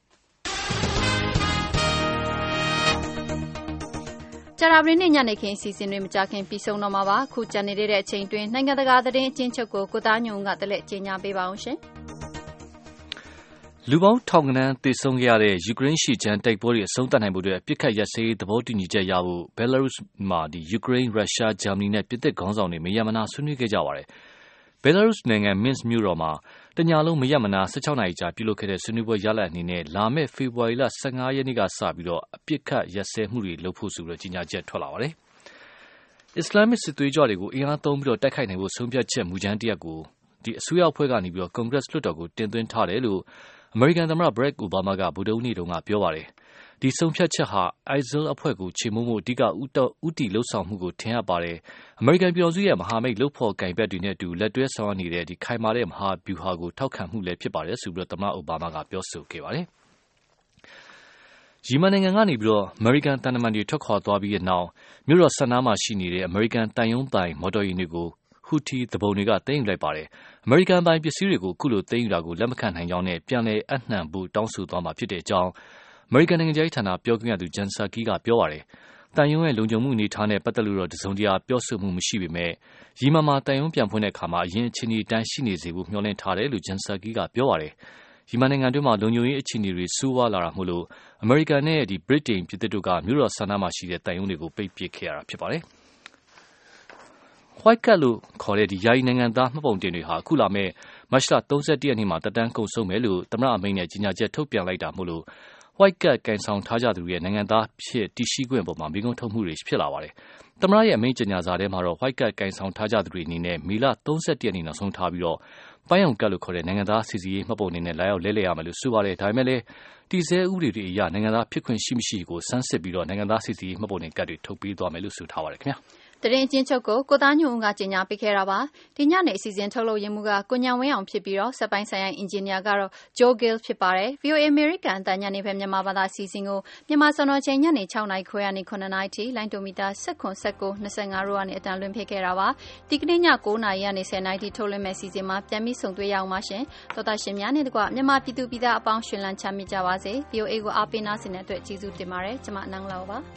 Speaker 2: ကြာသပတေးနေ့ညနေခင်းအစီအစဉ်တွေမကြခင်ပြီးဆုံးတော့မှာပါအခုကြံနေတဲ့အချိန်တွင်နိုင်ငံတကာသတင်းအချင်းချုပ်ကိုသားညုံကတလက်ကြေညာပေးပါအောင်ရှင်
Speaker 3: လူပေါင်းထောင်ကနန်းသေဆုံးခဲ့ရတဲ့ယူကရိန်းရှေ့ချမ်းတိုက်ပွဲတွေအဆုံးသတ်နိုင်ဖို့အတွက်ပြစ်ခတ်ရပ်စဲရေးသဘောတူညီချက်ရဖို့ဘယ်လာရုစ်မှာယူကရိန်းရုရှားဂျာမနီနဲ့ပြင်သစ်ခေါင်းဆောင်တွေမရမနာဆွေးနွေးခဲ့ကြပါတယ်ဘယ်လာရုစ်နိုင်ငံမင်းစ်မြို့တော်မှာတညလုံးမရမနာ16နာရီကြာပြုလုပ်ခဲ့တဲ့ဆွေးနွေးပွဲရလဒ်အနေနဲ့လာမယ့်ဖေဖော်ဝါရီလ15ရက်နေ့ကစပြီးတော့အပြစ်ခတ်ရပ်စဲမှုတွေလုပ်ဖို့ဆိုပြီးကြေညာချက်ထွက်လာပါတယ်။အစ္စလာမစ်စစ်သွေးကြွတွေကိုအင်အားသုံးပြီးတော့တိုက်ခိုက်နိုင်ဖို့ဆုံးဖြတ်ချက်မူကြမ်းတရပ်ကိုဒီအစိုးရအဖွဲ့ကနေပြီးတော့ကွန်ဂရက်လွှတ်တော်ကိုတင်သွင်းထားတယ်လို့အမေရိကန်သမ္မတဘရက်အိုဘားမားကဗုဒ္ဓဟူးနေ့တုန်းကပြောပါတယ်။ဒီဆုံးဖြတ်ချက်ဟာ ISIL အဖွဲ့ကိုချေမှုန်းဖို့အဓိကဦးတည်လှုပ်ဆောင်မှုကိုထင်ဟပ်ပါတယ်။အမေရိကန်ပြည်ထောင်စုရဲ့မဟာမိတ်လုပ်ဖော်ကိုင်ဘက်တွေနဲ့အတူလက်တွဲဆောင်ရွက်နေတဲ့ဒီခိုင်မာတဲ့မဟာဗျူဟာကိုထောက်ခံမှုလည်းဖြစ်ပါတယ်ဆိုပြီးတော့သမ္မတအိုဘားမားကပြောဆိုခဲ့ပါတယ်။ယီမန်နိုင်ငံကနေပြီးတော့အမေရိကန်တန်တမန်တွေထွက်ခွာသွားပြီးတဲ့နောက်မြို့တော်ဆန်နာမှာရှိနေတဲ့အမေရိကန်တန်ယုံပိုင်မော်တော်ယာဉ်တွေကိုဟူသီတဘုံတွေကသိမ်းယူလိုက်ပါတယ်။အမေရိကန်ပိုင်ပစ္စည်းတွေကိုအခုလိုသိမ်းယူတာကိုလက်မခံနိုင်ကြောင်းနဲ့ပြန်လည်အနှံဖို့တောင်းဆိုသွားမှာဖြစ်တဲ့အကြောင်းအမေရိကန်နိုင်ငံခြားရေးဌာနပြောခွင့်ရသူဂျန်ဆာကီကပြောပါတယ်။တန်ယုံရဲ့လုံခြုံမှုအနေထားနဲ့ပတ်သက်လို့တော့တစုံတရာပြောဆိုမှုမရှိပေမဲ့ယီမန်မှာတန်ယုံပြန်ဖွင့်တဲ့အခါမှာအရင်အခြေအနေတန်းရှိနေစေဖို့မျှော်လင့်ထားတယ်လို့ဂျန်ဆာကီကပြောပါတယ်။ယီမန်နိုင်ငံတွင်းမှာလုံခြုံရေးအခြေအနေတွေဆိုးဝါးလာတာမို့လို့အမေရိကန်နဲ့ဗြိတိန်ပြည်သစ်တို့ကမြို့တော်ဆန်နာမှာရှိတဲ့တန်ယုံတွေကိုပိတ်ပစ်ခဲ့ရတာဖြစ်ပါတယ်။ White Card လို့ခေါ်တဲ့ယာယီနိုင်ငံသားမှတ်ပုံတင်တွေဟာအခုလာမယ့်မတ်လ31ရက်နေ့မှာတက်တန်းကုန်ဆုံးမယ်လို့သမ္မတအမိန့်နဲ့ကြေညာချက်ထုတ်ပြန်လိုက်တာမို့လို့ White Card ကင်ဆောင်ထားကြသူတွေရဲ့နိုင်ငံသားဖြစ်တည်ရှိခွင့်ပေါ်မှာမိကုံးထုတ်မှုတွေဖြစ်လာပါတယ်။သမ္မတရဲ့အမိန့်ကြေညာစာထဲမှာတော့ White Card ကင်ဆောင်ထားကြသူတွေအနေနဲ့မေလ31ရက်နေ့နောက်ဆုံးထားပြီးတော့ပန်းရောင်ကတ်လို့ခေါ်တဲ့နိုင်ငံသားစီစီရေးမှတ်ပုံတင်နဲ့လာရောက်လဲလှယ်ရမယ်လို့ဆိုပါတယ်။ဒါပေမဲ့လည်းတည်ဆဲဥပဒေတွေအရနိုင်ငံသားဖြစ်ခွင့်ရှိမရှိကိုစမ်းစစ်ပြီးတော့နိုင်ငံသားစီစီရေးမှတ်ပုံတင်ကတ်တွေထုတ်ပေးသွားမယ်လို့ဆိုထားပါတယ်ခင်ဗျာ။
Speaker 2: သတင်းအချင်းချုပ်ကိုသားညွန့်ကကြေညာပေးခဲ့တာပါဒီညနေအစီအစဉ်ထုတ်လုပ်ရင်းမှုကကိုညံဝင်းအောင်ဖြစ်ပြီးတော့စက်ပိုင်းဆိုင်ရာအင်ဂျင်နီယာကတော့ဂျိုဂီလ်ဖြစ်ပါတယ် VOA American အတန်ညနေဖက်မြန်မာဘာသာအစီအစဉ်ကိုမြန်မာစံတော်ချိန်ညနေ6:00နာရီခွဲကနေ9:00နာရီထိလိုင်းတိုမီတာ19 25တို့ကနေအတန်လွှင့်ဖိခဲ့တာပါဒီကနေ့ည9:00နာရီကနေ10:00နာရီထိထုတ်လွှင့်မဲ့အစီအစဉ်မှာပြန်ပြီးဆုံတွေ့ရအောင်ပါရှင်သောတာရှင်များနဲ့တကွမြန်မာပြည်သူပြည်သားအပေါင်းရှင်လန်းချမ်းမြေ့ကြပါစေ VOA ကိုအားပေးနာဆင်တဲ့အတွက်ကျေးဇူးတင်ပါတယ်ကျွန်မအနန်းလောက်ပါ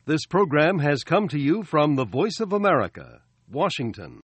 Speaker 1: This program has come to you from the Voice of America, Washington.